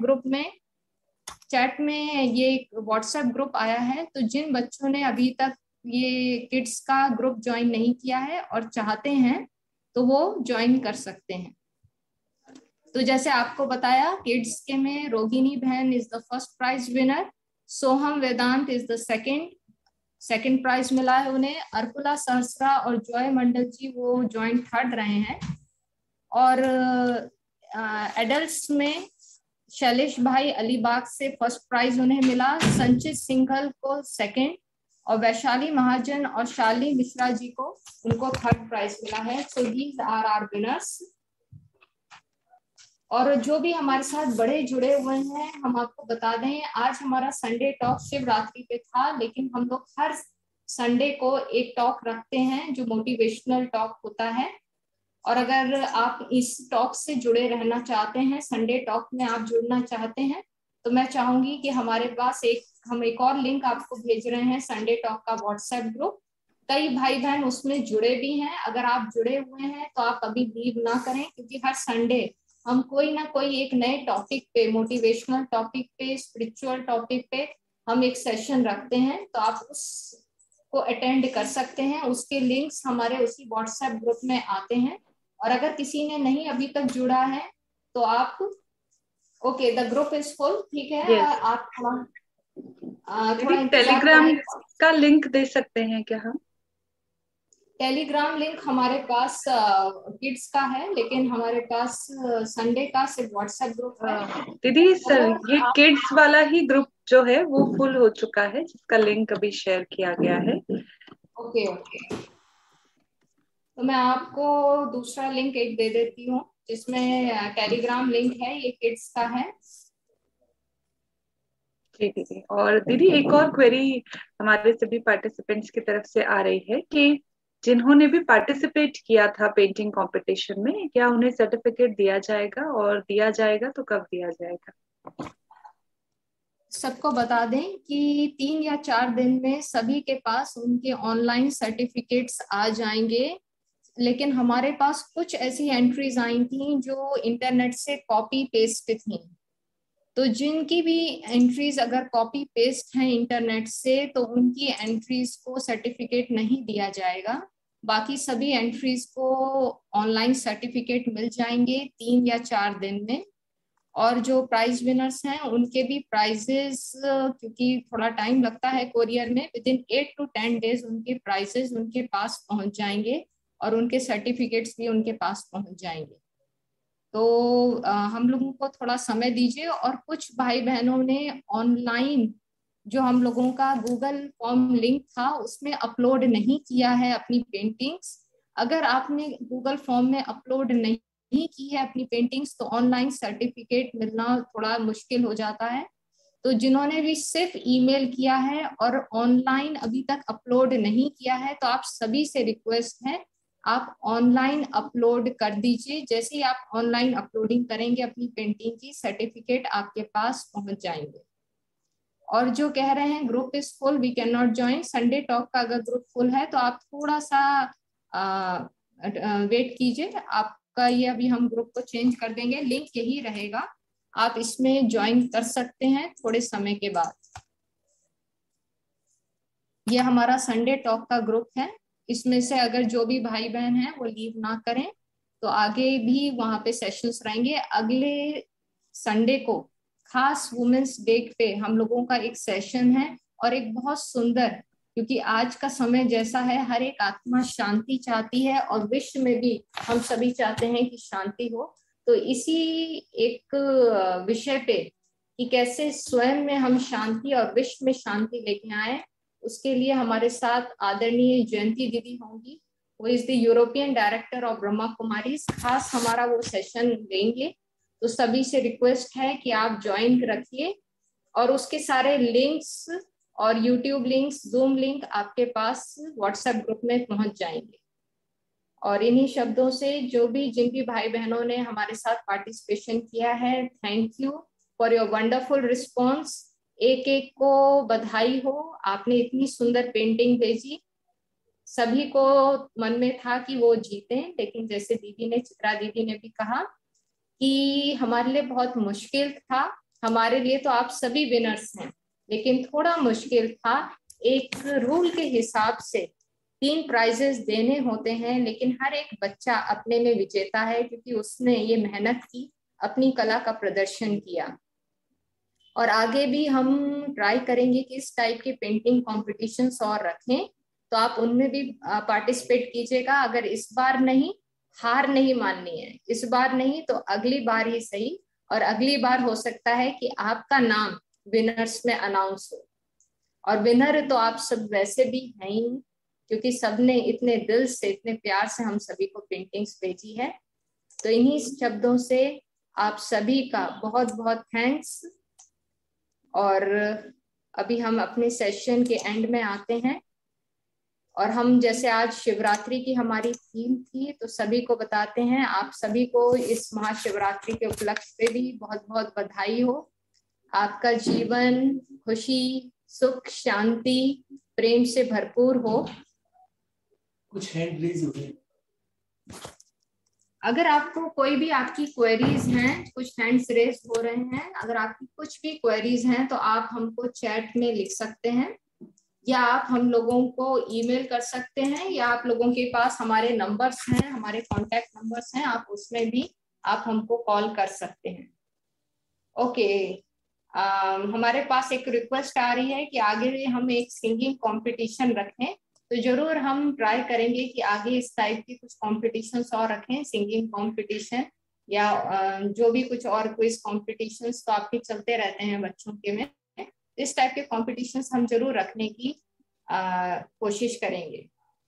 में ये व्हाट्सएप ग्रुप आया है, तो जिन बच्चों ने अभी तक ये किड्स का ग्रुप ज्वाइन नहीं किया है और चाहते हैं तो वो ज्वाइन कर सकते हैं। तो जैसे आपको बताया, किड्स के में रोगिणी बहन is the first prize winner, Soham Vedant is the second prize मिला है उन्हें, अर्कुला सहस्रा और जॉय मंडल जी वो ज्वाइंट थर्ड रहे हैं। और एडल्ट्स में शैलेश भाई अलीबाग से फर्स्ट प्राइज उन्हें मिला, संचित सिंघल को सेकंड, और वैशाली महाजन और शालिनी मिश्रा जी को उनको थर्ड प्राइज मिला है। So these are our winners. और जो भी हमारे साथ बड़े जुड़े हुए हैं, हम आपको बता दें, आज हमारा संडे टॉक शिवरात्रि पे था, लेकिन हम लोग हर संडे को एक टॉक रखते हैं जो मोटिवेशनल टॉक होता है। और अगर आप इस टॉक से जुड़े रहना चाहते हैं, संडे टॉक में आप जुड़ना चाहते हैं, तो मैं चाहूंगी कि हमारे पास हम एक और लिंक आपको भेज रहे हैं, संडे टॉक का व्हाट्सएप ग्रुप। कई भाई बहन उसमें जुड़े भी हैं। अगर आप जुड़े हुए हैं तो आप कभी लीव ना करें, क्योंकि हर संडे हम कोई ना कोई एक नए टॉपिक पे, मोटिवेशनल टॉपिक पे, स्पिरिचुअल टॉपिक पे हम एक सेशन रखते हैं। तो आप उसको अटेंड कर सकते हैं। उसके लिंक्स हमारे उसी व्हाट्सएप ग्रुप में आते हैं। और अगर किसी ने नहीं अभी तक जुड़ा है तो आप okay, the group is full, ठीक है। Yes. आप थोड़ा टेलीग्राम का लिंक दे सकते हैं क्या हम? टेलीग्राम लिंक हमारे पास किड्स का है, लेकिन हमारे पास संडे का सिर्फ व्हाट्सएप ग्रुप है। दीदी सर, ये किड्स वाला ही ग्रुप जो है वो फुल हो चुका है, जिसका लिंक अभी शेयर किया गया है। ओके, तो मैं आपको दूसरा लिंक एक दे देती हूँ, जिसमें टेलीग्राम लिंक है, ये किड्स का है। जी दीदी। और दीदी एक और क्वेरी हमारे सभी पार्टिसिपेंट्स की तरफ से आ रही है कि जिन्होंने भी पार्टिसिपेट किया था पेंटिंग कंपटीशन में, क्या उन्हें सर्टिफिकेट दिया जाएगा, और दिया जाएगा तो कब दिया जाएगा? सबको बता दें कि 3 या 4 दिन में सभी के पास उनके ऑनलाइन सर्टिफिकेट्स आ जाएंगे। लेकिन हमारे पास कुछ ऐसी एंट्रीज आई थी जो इंटरनेट से कॉपी पेस्ट थी, तो जिनकी भी एंट्रीज अगर कॉपी पेस्ट हैं इंटरनेट से, तो उनकी एंट्रीज को सर्टिफिकेट नहीं दिया जाएगा। बाकी सभी एंट्रीज को ऑनलाइन सर्टिफिकेट मिल जाएंगे 3 या 4 दिन में। और जो प्राइज विनर्स हैं उनके भी प्राइजेस, क्योंकि थोड़ा टाइम लगता है कोरियर में, विदिन 8 to 10 डेज उनके प्राइजेस उनके पास पहुंच जाएंगे और उनके सर्टिफिकेट्स भी उनके पास पहुंच जाएंगे। तो हम लोगों को थोड़ा समय दीजिए। और कुछ भाई बहनों ने ऑनलाइन जो हम लोगों का गूगल फॉर्म लिंक था उसमें अपलोड नहीं किया है अपनी पेंटिंग्स। अगर आपने गूगल फॉर्म में अपलोड नहीं की है अपनी पेंटिंग्स, तो ऑनलाइन सर्टिफिकेट मिलना थोड़ा मुश्किल हो जाता है। तो जिन्होंने भी सिर्फ ईमेल किया है और ऑनलाइन अभी तक अपलोड नहीं किया है, तो आप सभी से रिक्वेस्ट है, आप ऑनलाइन अपलोड कर दीजिए। जैसे ही आप ऑनलाइन अपलोडिंग करेंगे अपनी पेंटिंग की, सर्टिफिकेट आपके पास पहुंच जाएंगे। और जो कह रहे हैं group is full, we can not join, Sunday talk का अगर ग्रुप फुल है तो आप थोड़ा सा वेट कीजिए। आपका ये अभी हम ग्रुप को चेंज कर देंगे, लिंक यही रहेगा, आप इसमें ज्वाइन कर सकते हैं थोड़े समय के बाद। ये हमारा संडे टॉक का ग्रुप है इसमें से अगर जो भी भाई बहन हैं वो लीव ना करें तो आगे भी वहां पे सेशंस रहेंगे। अगले संडे को खास वुमेन्स डे पे हम लोगों का एक सेशन है, और एक बहुत सुंदर, क्योंकि आज का समय जैसा है हर एक आत्मा शांति चाहती है और विश्व में भी हम सभी चाहते हैं कि शांति हो। तो इसी एक विषय पे कि कैसे स्वयं में हम शांति और विश्व में शांति लेके आए, उसके लिए हमारे साथ आदरणीय जयंती दीदी होंगी। वो is the European director of Brahma Kumaris. खास हमारा वो सेशन लेंगे, तो सभी से रिक्वेस्ट है कि आप ज्वाइन रखिए, और उसके सारे लिंक्स और यूट्यूब लिंक्स, जूम लिंक आपके पास व्हाट्सएप ग्रुप में पहुंच जाएंगे। और इन्हीं शब्दों से जो भी जिनकी भाई बहनों ने हमारे साथ पार्टिसिपेशन किया है, thank you for your wonderful response. एक एक को बधाई हो, आपने इतनी सुंदर पेंटिंग भेजी। सभी को मन में था कि वो जीतें, लेकिन जैसे दीदी ने, चित्रा दीदी ने भी कहा कि हमारे लिए बहुत मुश्किल था। हमारे लिए तो आप सभी विनर्स हैं, लेकिन थोड़ा मुश्किल था। एक रूल के हिसाब से 3 प्राइजेस देने होते हैं, लेकिन हर एक बच्चा अपने में विजेता है, क्योंकि उसने ये मेहनत की, अपनी कला का प्रदर्शन किया। और आगे भी हम ट्राई करेंगे कि इस टाइप के पेंटिंग कॉम्पिटिशन्स और रखें, तो आप उनमें भी पार्टिसिपेट कीजिएगा। अगर इस बार नहीं, हार नहीं माननी है, इस बार नहीं तो अगली बार ही सही, और अगली बार हो सकता है कि आपका नाम विनर्स में अनाउंस हो। और विनर तो आप सब वैसे भी हैं ही, क्योंकि सबने इतने दिल से, इतने प्यार से हम सभी को पेंटिंग्स भेजी है। तो इन्हीं शब्दों से आप सभी का बहुत बहुत थैंक्स। और अभी हम अपने सेशन के एंड में आते हैं, और हम जैसे आज शिवरात्रि की हमारी थीम थी, तो सभी को बताते हैं, आप सभी को इस महाशिवरात्रि के उपलक्ष्य पे भी बहुत बहुत बधाई हो। आपका जीवन खुशी, सुख, शांति, प्रेम से भरपूर हो। कुछ हैंड रेज हो गए। अगर आपको कोई भी आपकी क्वेरीज हैं, कुछ हैंड्स रेज हो रहे हैं, अगर आपकी कुछ भी क्वेरीज हैं तो आप हमको चैट में लिख सकते हैं, या आप हम लोगों को ईमेल कर सकते हैं, या आप लोगों के पास हमारे नंबर्स हैं, हमारे कॉन्टैक्ट नंबर्स हैं, आप उसमें भी आप हमको कॉल कर सकते हैं। ओके, हमारे पास एक रिक्वेस्ट आ रही है कि आगे हम एक सिंगिंग कंपटीशन रखें, तो जरूर हम ट्राई करेंगे कि आगे इस टाइप की कुछ कॉम्पिटिशन्स और रखें, सिंगिंग कॉम्पिटिशन या जो भी कुछ और क्विज कॉम्पिटिशन्स तो आपके चलते रहते हैं बच्चों के में। इस टाइप के कॉम्पिटिशन्स हम जरूर रखने की कोशिश करेंगे।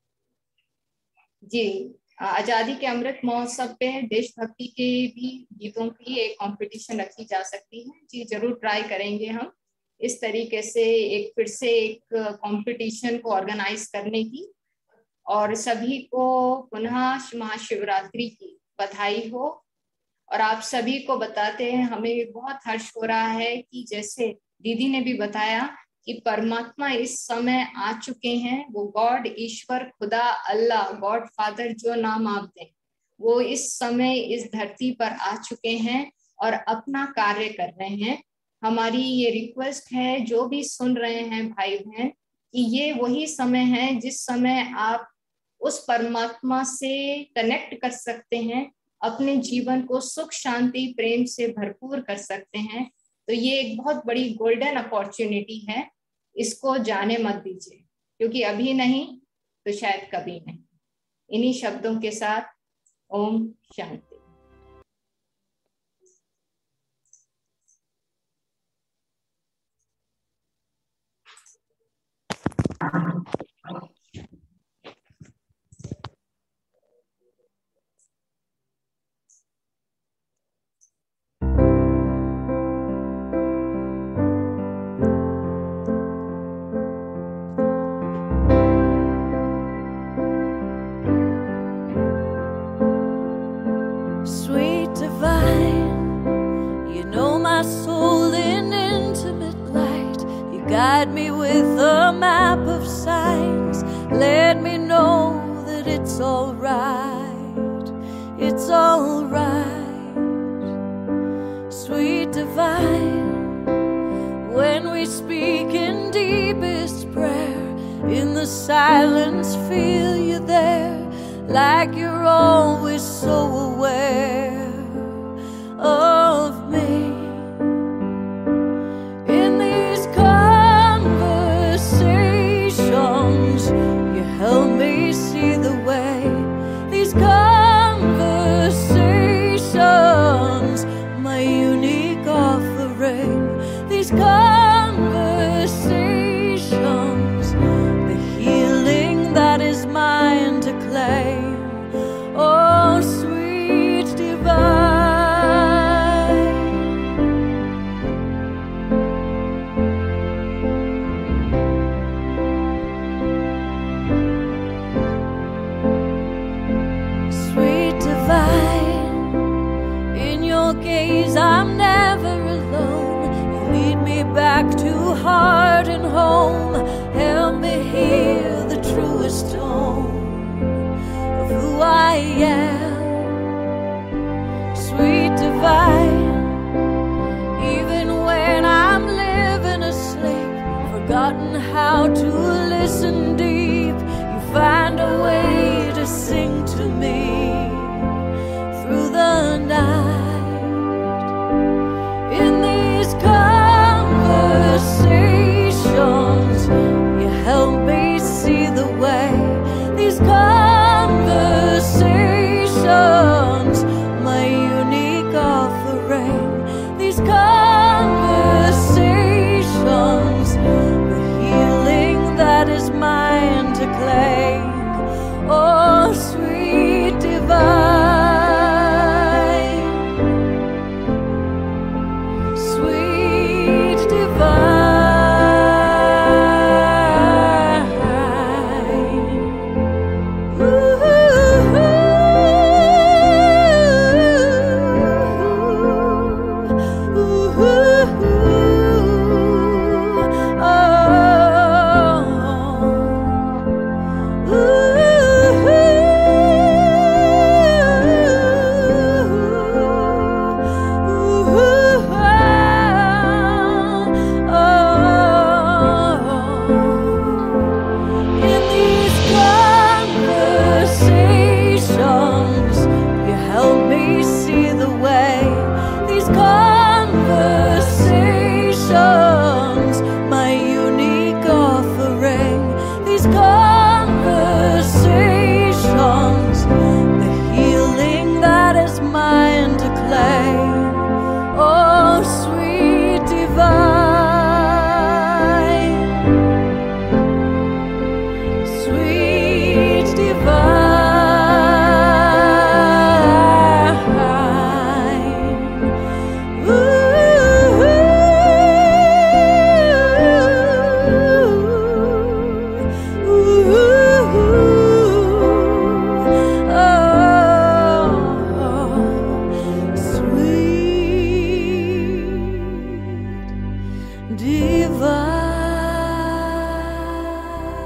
जी, आजादी के अमृत महोत्सव पे देशभक्ति के भी गीतों की एक कंपटीशन रखी जा सकती है। जी जरूर ट्राई करेंगे हम इस तरीके से एक फिर से एक कंपटीशन को ऑर्गेनाइज करने की। और सभी को पुनः महाशिवरात्रि की बधाई हो। और आप सभी को बताते हैं, हमें बहुत हर्ष हो रहा है कि जैसे दीदी ने भी बताया कि परमात्मा इस समय आ चुके हैं, वो गॉड, ईश्वर, खुदा, अल्लाह, गॉड फादर जो नाम आप दें, वो इस समय इस धरती पर आ चुके हैं और अपना कार्य कर रहे हैं। हमारी ये रिक्वेस्ट है जो भी सुन रहे हैं भाई बहन, कि ये वही समय है जिस समय आप उस परमात्मा से कनेक्ट कर सकते हैं, अपने जीवन को सुख, शांति, प्रेम से भरपूर कर सकते हैं। तो ये एक बहुत बड़ी गोल्डन अपॉर्चुनिटी है, इसको जाने मत दीजिए, क्योंकि अभी नहीं तो शायद कभी नहीं। इन्हीं शब्दों के साथ Om Shanti. Sweet divine, you know my soul in intimate light. You guide me with a map of signs. Let me know that it's all right. It's all right. Sweet divine, when we speak in deepest prayer In the silence, feel you there, like you're always so aware of me. In these conversations, you help me see the way. These conversations, my unique offering. These conversations, the healing that is mine to claim. Oh, sweet divine. Sweet divine, in your gaze I'm never alone. You lead me back to heart and home. Help me hear the truest tone of who I am. Sweet divine, even when I'm living asleep, forgotten how to listen deep, you find a way to sing to me through the night.